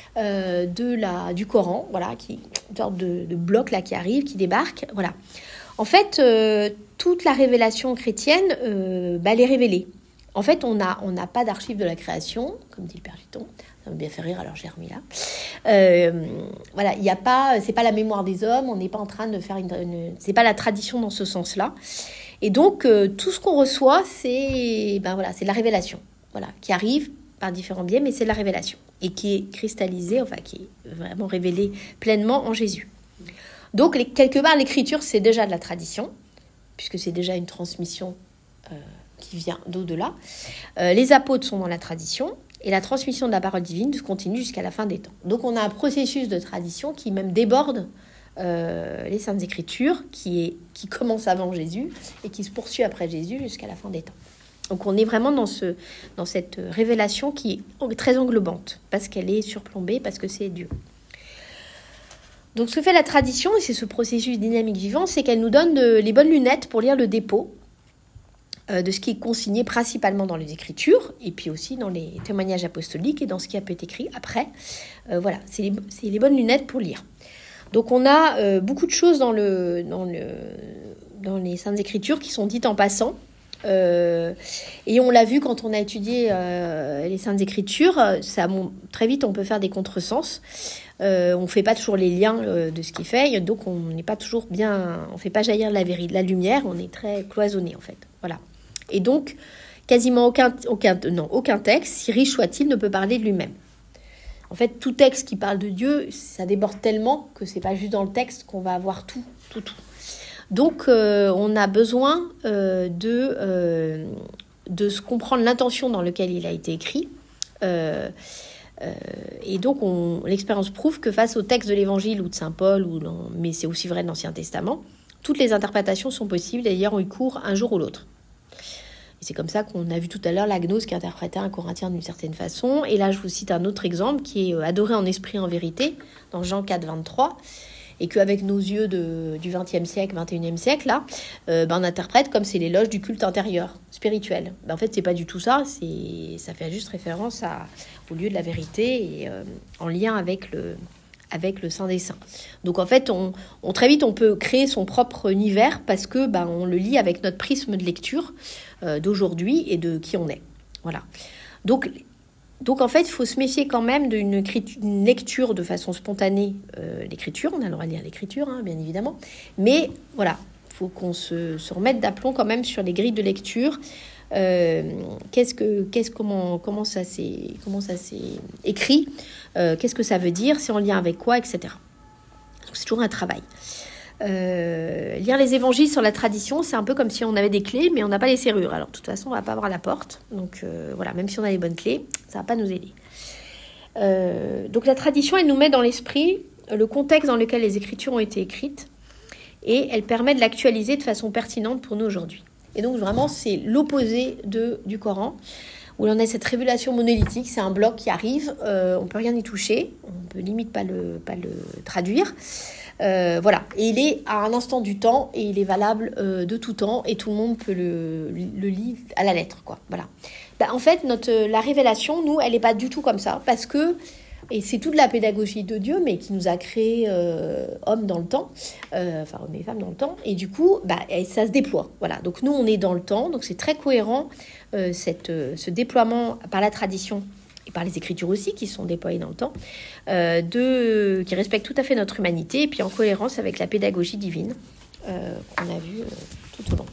du Coran, voilà, une sorte de bloc là qui arrive, qui débarque, voilà. En fait, toute la révélation chrétienne, elle est révélée. En fait, on n'a pas d'archives de la création, comme dit le Père Giton. Ça m'a bien fait rire, alors j'ai remis là. Voilà, il y a pas, c'est pas la mémoire des hommes, on n'est pas en train de faire c'est pas la tradition dans ce sens-là. Et donc, tout ce qu'on reçoit, c'est de la révélation, voilà, qui arrive par différents biais, mais c'est de la révélation et qui est cristallisée, enfin qui est vraiment révélée pleinement en Jésus. Donc, quelque part, l'écriture, c'est déjà de la tradition, puisque c'est déjà une transmission qui vient d'au-delà. Les apôtres sont dans la tradition, et la transmission de la parole divine continue jusqu'à la fin des temps. Donc, on a un processus de tradition qui même déborde les Saintes Écritures, qui commence avant Jésus et qui se poursuit après Jésus jusqu'à la fin des temps. Donc, on est vraiment dans cette révélation qui est très englobante, parce qu'elle est surplombée, parce que c'est Dieu. Donc, ce que fait la tradition, et c'est ce processus dynamique vivant, c'est qu'elle nous donne les bonnes lunettes pour lire le dépôt de ce qui est consigné principalement dans les Écritures, et puis aussi dans les témoignages apostoliques et dans ce qui a pu être écrit après. Voilà, c'est les bonnes lunettes pour lire. Donc, on a beaucoup de choses dans les Saintes Écritures qui sont dites en passant. Et on l'a vu quand on a étudié les Saintes Écritures, très vite on peut faire des contresens. On ne fait pas toujours les liens de ce qui est fait, donc on n'est pas toujours bien, on fait pas jaillir la lumière, on est très cloisonné en fait. Voilà. Et donc quasiment aucun texte, si riche soit-il, ne peut parler de lui-même. En fait, tout texte qui parle de Dieu, ça déborde tellement que c'est pas juste dans le texte qu'on va avoir tout. Donc, on a besoin de se comprendre l'intention dans laquelle il a été écrit. Et donc, l'expérience prouve que face au texte de l'Évangile ou de Saint Paul, mais c'est aussi vrai de l'Ancien Testament, toutes les interprétations sont possibles et d'ailleurs ont eu cours un jour ou l'autre. Et c'est comme ça qu'on a vu tout à l'heure la gnose qui interprétait un Corinthien d'une certaine façon. Et là, je vous cite un autre exemple qui est adoré en esprit et en vérité, dans Jean 4, 23. Et qu'avec nos yeux du XXe siècle, XXIe siècle, là, on interprète comme c'est l'éloge du culte intérieur, spirituel. En fait, c'est pas du tout ça, ça fait juste référence au lieu de la vérité et en lien avec le Saint des Saints. Donc en fait, très vite, on peut créer son propre univers parce que on le lit avec notre prisme de lecture d'aujourd'hui et de qui on est. Voilà. Donc en fait, il faut se méfier quand même d'une lecture de façon spontanée, l'écriture. On a le droit de lire l'écriture, hein, bien évidemment. Mais voilà, il faut qu'on se remette d'aplomb quand même sur les grilles de lecture. Comment ça s'est écrit, qu'est-ce que ça veut dire, c'est en lien avec quoi, etc. Donc c'est toujours un travail. Lire les évangiles sur la tradition, c'est un peu comme si on avait des clés mais on n'a pas les serrures. Alors de toute façon on va pas avoir la porte, donc voilà, même si on a les bonnes clés, ça va pas nous aider. Donc la tradition, elle nous met dans l'esprit le contexte dans lequel les écritures ont été écrites et elle permet de l'actualiser de façon pertinente pour nous aujourd'hui. Et donc vraiment c'est l'opposé du Coran, où l'on a cette révélation monolithique, c'est un bloc qui arrive, on peut rien y toucher, on peut limite pas le traduire. Voilà, et il est à un instant du temps et il est valable de tout temps et tout le monde peut le lire à la lettre, quoi. Voilà. En fait, la révélation, nous, elle n'est pas du tout comme ça parce que, et c'est toute la pédagogie de Dieu, mais qui nous a créés hommes dans le temps, hommes et femmes dans le temps, et du coup, ça se déploie. Voilà. Donc nous, on est dans le temps, donc c'est très cohérent ce déploiement par la tradition. Et par les écritures aussi, qui sont déployées dans le temps, qui respectent tout à fait notre humanité, et puis en cohérence avec la pédagogie divine qu'on a vue tout au long.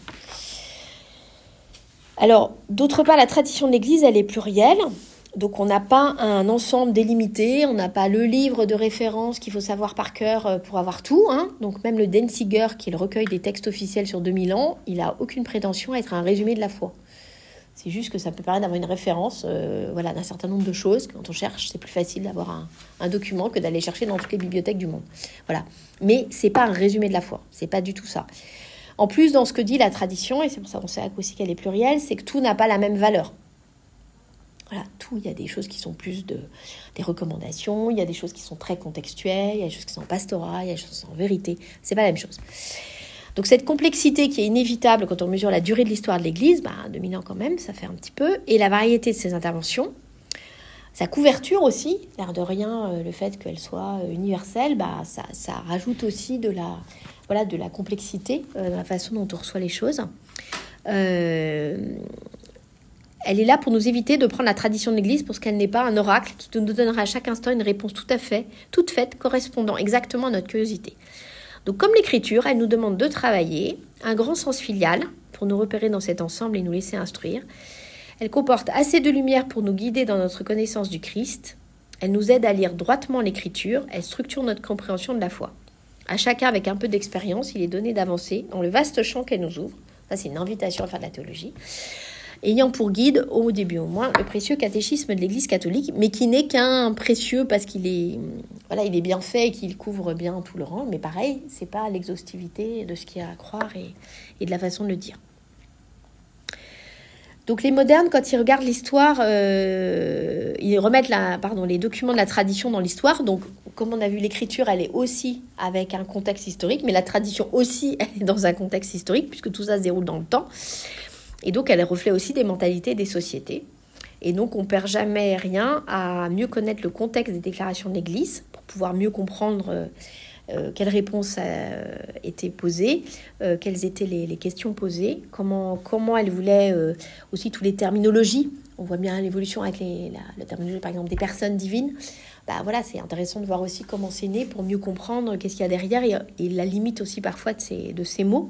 Alors, d'autre part, la tradition de l'Église, elle est plurielle, donc on n'a pas un ensemble délimité, on n'a pas le livre de référence qu'il faut savoir par cœur pour avoir tout, hein. Donc même le Denziger, qui est le recueil des textes officiels sur 2000 ans, il n'a aucune prétention à être un résumé de la foi. C'est juste que ça peut permettre d'avoir une référence d'un certain nombre de choses. Quand on cherche, c'est plus facile d'avoir un document que d'aller chercher dans toutes les bibliothèques du monde. Voilà. Mais c'est pas un résumé de la foi. C'est pas du tout ça. En plus, dans ce que dit la tradition, et c'est pour ça qu'on sait aussi qu'elle est plurielle, c'est que tout n'a pas la même valeur. Voilà, tout, il y a des choses qui sont plus des recommandations, il y a des choses qui sont très contextuelles, il y a des choses qui sont en pastorat, il y a des choses qui sont en vérité. C'est pas la même chose. Donc cette complexité qui est inévitable quand on mesure la durée de l'histoire de l'Église, 2000 ans quand même, ça fait un petit peu, et la variété de ses interventions, sa couverture aussi, l'air de rien, le fait qu'elle soit universelle, ça rajoute aussi de la complexité dans la façon dont on reçoit les choses. Elle est là pour nous éviter de prendre la tradition de l'Église pour ce qu'elle n'est pas un oracle qui nous donnera à chaque instant une réponse toute faite, correspondant exactement à notre curiosité. Donc comme l'Écriture, elle nous demande de travailler un grand sens filial pour nous repérer dans cet ensemble et nous laisser instruire. Elle comporte assez de lumière pour nous guider dans notre connaissance du Christ. Elle nous aide à lire droitement l'Écriture. Elle structure notre compréhension de la foi. À chacun, avec un peu d'expérience, il est donné d'avancer dans le vaste champ qu'elle nous ouvre. Ça, c'est une invitation à faire de la théologie. Ayant pour guide, au début au moins, le précieux catéchisme de l'Église catholique, mais qui n'est qu'un précieux parce qu'il est, il est bien fait et qu'il couvre bien tout le rang. Mais pareil, c'est pas l'exhaustivité de ce qu'il y a à croire et de la façon de le dire. Donc les modernes, quand ils regardent l'histoire, ils remettent les documents de la tradition dans l'histoire. Donc, comme on a vu, l'Écriture, elle est aussi avec un contexte historique, mais la tradition aussi, elle est dans un contexte historique, puisque tout ça se déroule dans le temps. Et donc, elle reflète aussi des mentalités des sociétés. Et donc, on ne perd jamais rien à mieux connaître le contexte des déclarations de l'Église pour pouvoir mieux comprendre quelles réponses étaient posées, quelles étaient les questions posées, comment elle voulait aussi toutes les terminologies. On voit bien l'évolution avec la terminologie, par exemple, des personnes divines. C'est intéressant de voir aussi comment c'est né pour mieux comprendre qu'est-ce qu'il y a derrière et la limite aussi parfois de ces mots.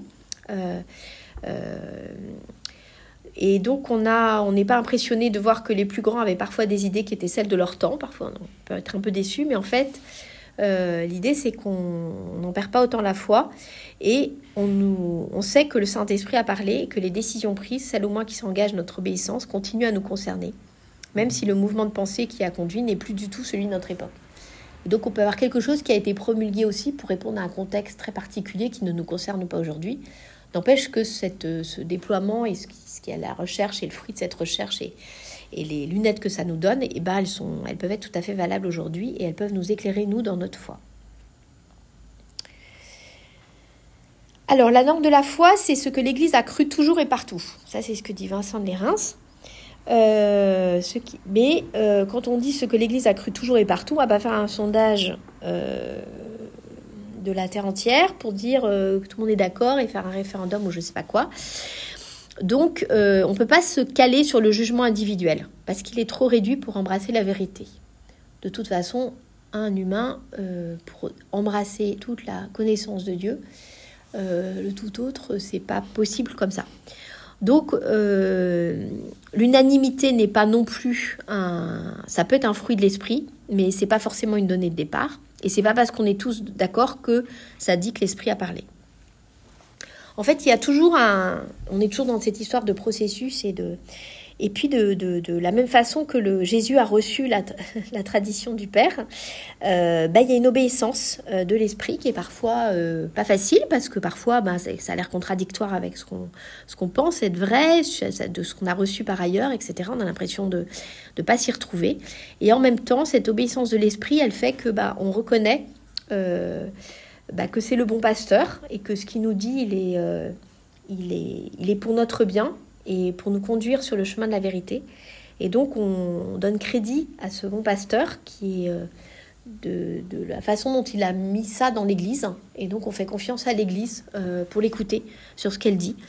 Et donc, on n'est pas impressionné de voir que les plus grands avaient parfois des idées qui étaient celles de leur temps. Parfois, on peut être un peu déçu, mais en fait, l'idée, c'est qu'on n'en perd pas autant la foi. Et on sait que le Saint-Esprit a parlé et que les décisions prises, celles au moins qui s'engagent notre obéissance, continuent à nous concerner, même si le mouvement de pensée qui a conduit n'est plus du tout celui de notre époque. Et donc, on peut avoir quelque chose qui a été promulgué aussi pour répondre à un contexte très particulier qui ne nous concerne pas aujourd'hui. N'empêche que ce déploiement et ce qui est la recherche et le fruit de cette recherche et les lunettes que ça nous donne, elles peuvent être tout à fait valables aujourd'hui et elles peuvent nous éclairer, nous, dans notre foi. Alors, la norme de la foi, c'est ce que l'Église a cru toujours et partout. Ça, c'est ce que dit Vincent de Lérins. Quand on dit ce que l'Église a cru toujours et partout, on va pas faire un sondage de la terre entière pour dire que tout le monde est d'accord et faire un référendum ou je sais pas quoi. Donc, on ne peut pas se caler sur le jugement individuel parce qu'il est trop réduit pour embrasser la vérité. De toute façon, un humain, pour embrasser toute la connaissance de Dieu, le tout autre, c'est pas possible comme ça. Donc, l'unanimité n'est pas non plus ça peut être un fruit de l'esprit, mais c'est pas forcément une donnée de départ. Et c'est pas parce qu'on est tous d'accord que ça dit que l'esprit a parlé. En fait, il y a toujours on est toujours dans cette histoire de processus et puis de la même façon que Jésus a reçu la tradition du Père, il y a une obéissance de l'esprit qui est parfois pas facile parce que parfois ça a l'air contradictoire avec ce qu'on pense être vrai, de ce qu'on a reçu par ailleurs, etc. On a l'impression de pas s'y retrouver. Et en même temps, cette obéissance de l'esprit, elle fait que on reconnaît que c'est le bon pasteur et que ce qu'il nous dit, il est pour notre bien et pour nous conduire sur le chemin de la vérité. Et donc, on donne crédit à ce bon pasteur qui est de la façon dont il a mis ça dans l'Église. Et donc, on fait confiance à l'Église pour l'écouter sur ce qu'elle dit.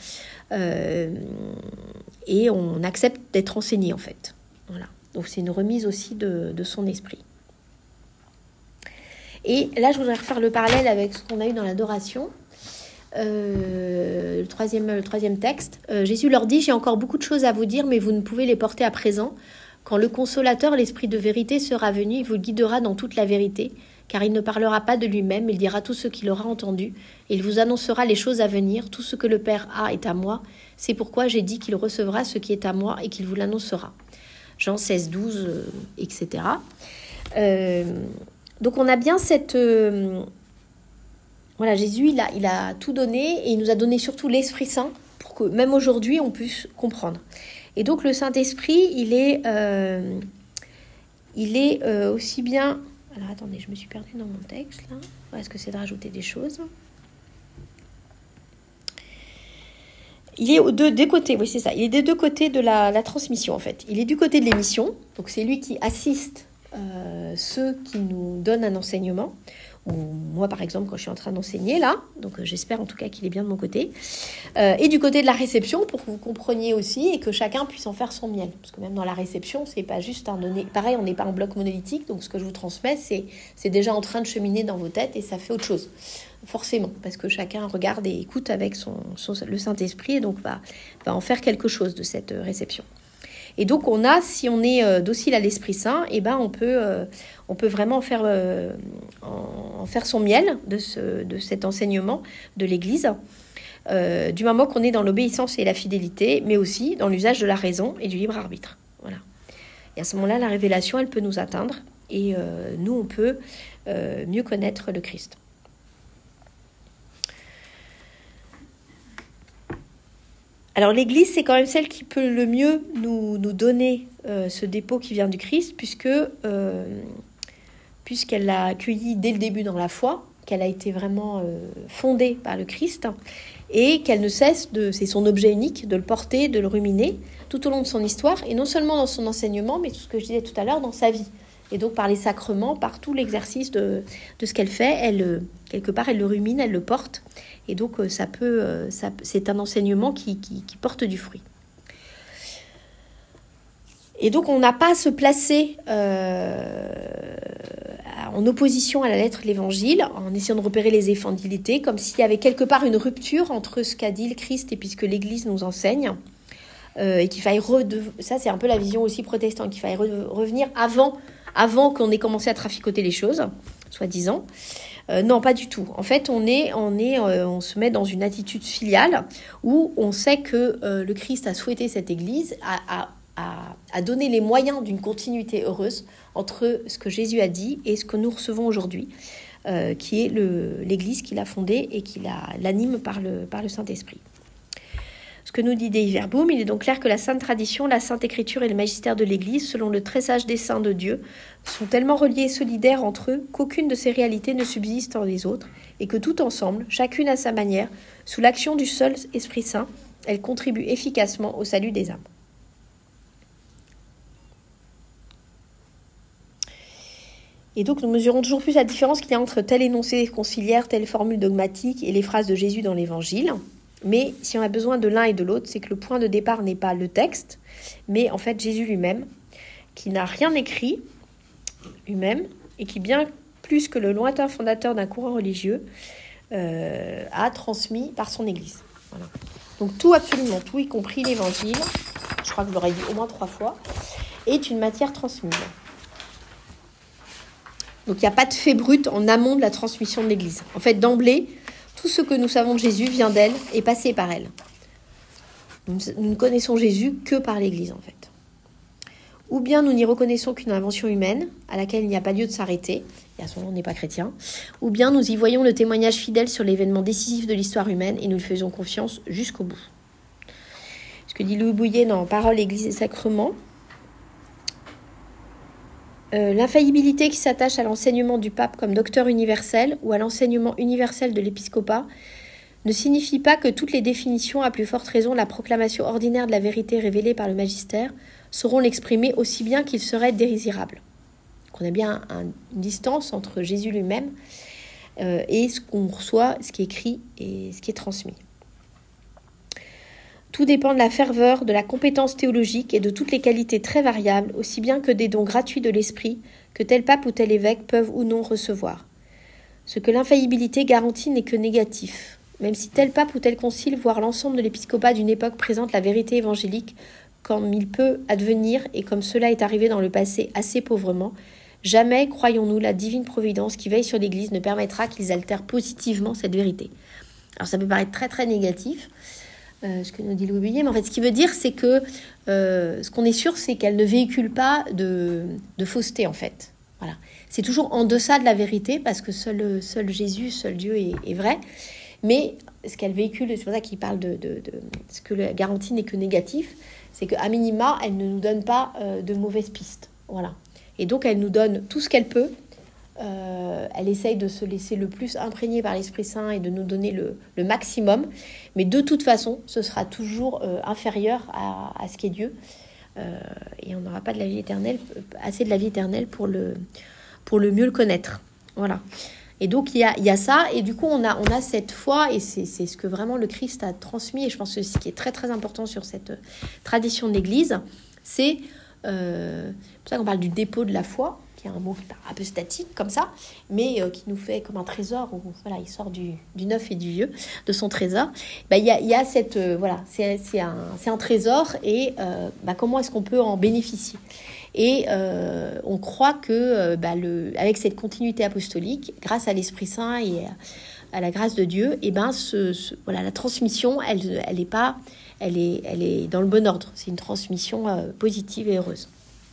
Et on accepte d'être enseigné, en fait. Voilà. Donc, c'est une remise aussi de son esprit. Et là, je voudrais refaire le parallèle avec ce qu'on a eu dans l'adoration. Le troisième texte. Jésus leur dit « J'ai encore beaucoup de choses à vous dire, mais vous ne pouvez les porter à présent. Quand le consolateur, l'esprit de vérité, sera venu, il vous guidera dans toute la vérité, car il ne parlera pas de lui-même, il dira tout ce qu'il aura entendu, et il vous annoncera les choses à venir. Tout ce que le Père a est à moi. C'est pourquoi j'ai dit qu'il recevra ce qui est à moi et qu'il vous l'annoncera. » Jean 16, 12, etc. Donc on a bien cette... Jésus, il a tout donné et il nous a donné surtout l'Esprit Saint pour que même aujourd'hui, on puisse comprendre. Et donc le Saint-Esprit, il est aussi bien... Alors attendez, je me suis perdue dans mon texte là. Est-ce que c'est de rajouter des choses ? Il est des côtés, oui c'est ça. Il est des deux côtés de la transmission en fait. Il est du côté de l'émission, donc c'est lui qui assiste ceux qui nous donnent un enseignement. Ou moi par exemple quand je suis en train d'enseigner là, donc j'espère en tout cas qu'il est bien de mon côté. Et du côté de la réception pour que vous compreniez aussi et que chacun puisse en faire son miel. Parce que même dans la réception, c'est pas juste un donné. Pareil, on n'est pas en bloc monolithique, donc ce que je vous transmets, c'est déjà en train de cheminer dans vos têtes et ça fait autre chose. Forcément, parce que chacun regarde et écoute avec le Saint-Esprit et donc va en faire quelque chose de cette réception. Et donc si on est docile à l'Esprit Saint, et ben on peut vraiment en faire son miel de cet enseignement de l'Église, du moment qu'on est dans l'obéissance et la fidélité, mais aussi dans l'usage de la raison et du libre arbitre. Voilà. Et à ce moment-là, la révélation, elle peut nous atteindre et nous, on peut mieux connaître le Christ. Alors l'Église, c'est quand même celle qui peut le mieux nous donner ce dépôt qui vient du Christ, puisqu'elle l'a accueilli dès le début dans la foi, qu'elle a été vraiment fondée par le Christ, et qu'elle ne cesse c'est son objet unique, de le porter, de le ruminer, tout au long de son histoire, et non seulement dans son enseignement, mais tout ce que je disais tout à l'heure, dans sa vie. Et donc par les sacrements, par tout l'exercice de ce qu'elle fait, quelque part elle le rumine, elle le porte. Et donc c'est un enseignement qui porte du fruit. Et donc on n'a pas à se placer en opposition à la lettre de l'Évangile, en essayant de repérer les évangélités, comme s'il y avait quelque part une rupture entre ce qu'a dit le Christ et puis ce que l'Église nous enseigne. Et qu'il faille ça c'est un peu la vision aussi protestante, qu'il faille revenir avant qu'on ait commencé à traficoter les choses, soi-disant. Non, pas du tout. En fait, on se met dans une attitude filiale où on sait que le Christ a souhaité cette Église, a donné les moyens d'une continuité heureuse entre ce que Jésus a dit et ce que nous recevons aujourd'hui, qui est l'Église qu'il a fondée et qui l'anime par le Saint-Esprit. Ce que nous dit Dei Verbum, il est donc clair que la Sainte Tradition, la Sainte Écriture et le magistère de l'Église, selon le très sage dessein de Dieu, sont tellement reliés et solidaires entre eux qu'aucune de ces réalités ne subsiste hors des autres, et que tout ensemble, chacune à sa manière, sous l'action du seul Esprit Saint, elles contribuent efficacement au salut des âmes. Et donc nous mesurons toujours plus la différence qu'il y a entre tel énoncé conciliaire, telle formule dogmatique et les phrases de Jésus dans l'Évangile. Mais si on a besoin de l'un et de l'autre, c'est que le point de départ n'est pas le texte, mais en fait Jésus lui-même, qui n'a rien écrit lui-même, et qui, bien plus que le lointain fondateur d'un courant religieux, a transmis par son Église. Voilà. Donc tout, absolument tout, y compris l'Évangile, je crois que je l'aurais dit au moins 3 fois, est une matière transmise. Donc il n'y a pas de fait brut en amont de la transmission de l'Église. En fait, d'emblée, tout ce que nous savons de Jésus vient d'elle et passé par elle. Nous ne connaissons Jésus que par l'Église, en fait. Ou bien nous n'y reconnaissons qu'une invention humaine, à laquelle il n'y a pas lieu de s'arrêter, et à ce moment on n'est pas chrétien, ou bien nous y voyons le témoignage fidèle sur l'événement décisif de l'histoire humaine et nous lui faisons confiance jusqu'au bout. Ce que dit Louis Bouillet dans Parole, Église et Sacrement, l'infaillibilité qui s'attache à l'enseignement du pape comme docteur universel ou à l'enseignement universel de l'épiscopat ne signifie pas que toutes les définitions, à plus forte raison la proclamation ordinaire de la vérité révélée par le magistère, sauront l'exprimer aussi bien qu'il serait désirable. Donc on a bien une distance entre Jésus lui-même et ce qu'on reçoit, ce qui est écrit et ce qui est transmis. Tout dépend de la ferveur, de la compétence théologique et de toutes les qualités très variables, aussi bien que des dons gratuits de l'esprit, que tel pape ou tel évêque peuvent ou non recevoir. Ce que l'infaillibilité garantit n'est que négatif. Même si tel pape ou tel concile, voire l'ensemble de l'épiscopat d'une époque présente la vérité évangélique comme il peut advenir et comme cela est arrivé dans le passé assez pauvrement, jamais, croyons-nous, la divine providence qui veille sur l'Église ne permettra qu'ils altèrent positivement cette vérité. Alors ça peut paraître très très négatif, ce que nous dit Louis Bouillet, mais en fait ce qu'il veut dire c'est que ce qu'on est sûr c'est qu'elle ne véhicule pas de fausseté en fait. Voilà. C'est toujours en deçà de la vérité parce que seul Jésus, seul Dieu est vrai, mais ce qu'elle véhicule, c'est pour ça qu'il parle de ce que la garantie n'est que négatif, c'est qu'à minima, elle ne nous donne pas de mauvaises pistes. Voilà. Et donc, elle nous donne tout ce qu'elle peut. Elle essaye de se laisser le plus imprégner par l'Esprit Saint et de nous donner le maximum. Mais de toute façon, ce sera toujours inférieur à ce qu'est Dieu. Et on n'aura pas de la vie éternelle, assez de la vie éternelle pour le mieux le connaître. Voilà. Et donc, il y a ça. Et du coup, on a cette foi. Et c'est ce que vraiment le Christ a transmis. Et je pense que ce qui est très, très important sur cette tradition de l'Église, c'est pour ça qu'on parle du dépôt de la foi, qui est un mot qui est un peu statique comme ça, mais qui nous fait comme un trésor où voilà, il sort du neuf et du vieux, de son trésor. Il y a cette voilà, c'est un trésor et comment est-ce qu'on peut en bénéficier? Et on croit que avec cette continuité apostolique, grâce à l'Esprit Saint et à la grâce de Dieu, et voilà, la transmission, elle est dans le bon ordre. C'est une transmission positive et heureuse.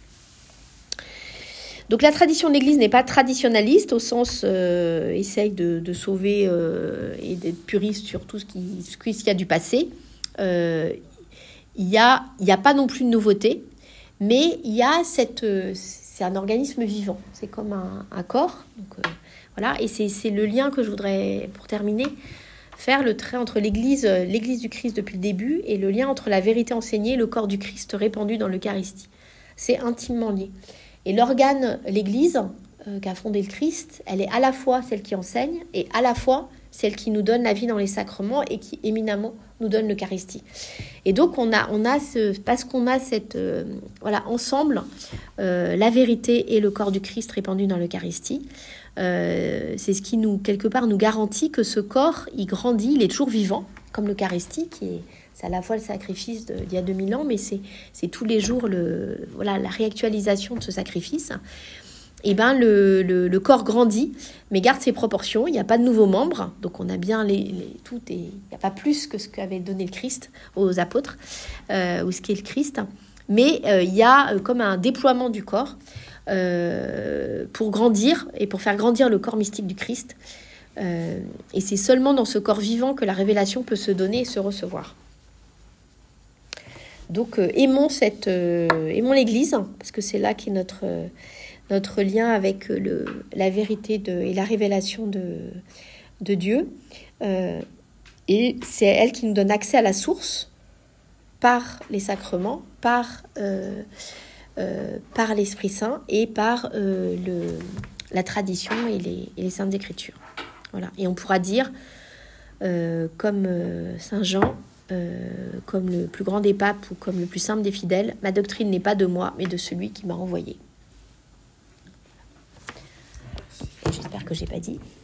Donc la tradition de l'Église n'est pas traditionnaliste au sens essaye de sauver et d'être puriste sur tout ce qu'il y a du passé. Il y a pas non plus de nouveauté, mais il y a c'est un organisme vivant. C'est comme un corps. Donc, voilà, et c'est le lien que je voudrais, pour terminer, faire le trait entre l'Église du Christ depuis le début et le lien entre la vérité enseignée et le corps du Christ répandu dans l'Eucharistie. C'est intimement lié. Et l'organe, l'Église, qu'a fondé le Christ, elle est à la fois celle qui enseigne et à la fois celle qui nous donne la vie dans les sacrements et qui éminemment nous donne l'Eucharistie. Et donc parce qu'on a cette ensemble la vérité et le corps du Christ répandu dans l'Eucharistie, c'est ce qui nous quelque part nous garantit que ce corps il grandit, il est toujours vivant comme l'Eucharistie c'est à la fois le sacrifice d'il y a 2000 ans, mais c'est tous les jours la réactualisation de ce sacrifice. Et le corps grandit, mais garde ses proportions. Il n'y a pas de nouveaux membres, donc on a bien tout. Et il n'y a pas plus que ce qu'avait donné le Christ aux apôtres, ou ce qu'est le Christ. Mais il y a comme un déploiement du corps pour grandir et pour faire grandir le corps mystique du Christ. Et c'est seulement dans ce corps vivant que la révélation peut se donner et se recevoir. Donc aimons l'Église, parce que c'est là qu'est notre lien avec la vérité et la révélation de Dieu. Et c'est elle qui nous donne accès à la source par les sacrements, par l'Esprit Saint et par la tradition et les Saintes Écritures. Voilà. Et on pourra dire, comme Saint Jean, comme le plus grand des papes ou comme le plus simple des fidèles, ma doctrine n'est pas de moi, mais de celui qui m'a envoyé. J'espère que j'ai pas dit.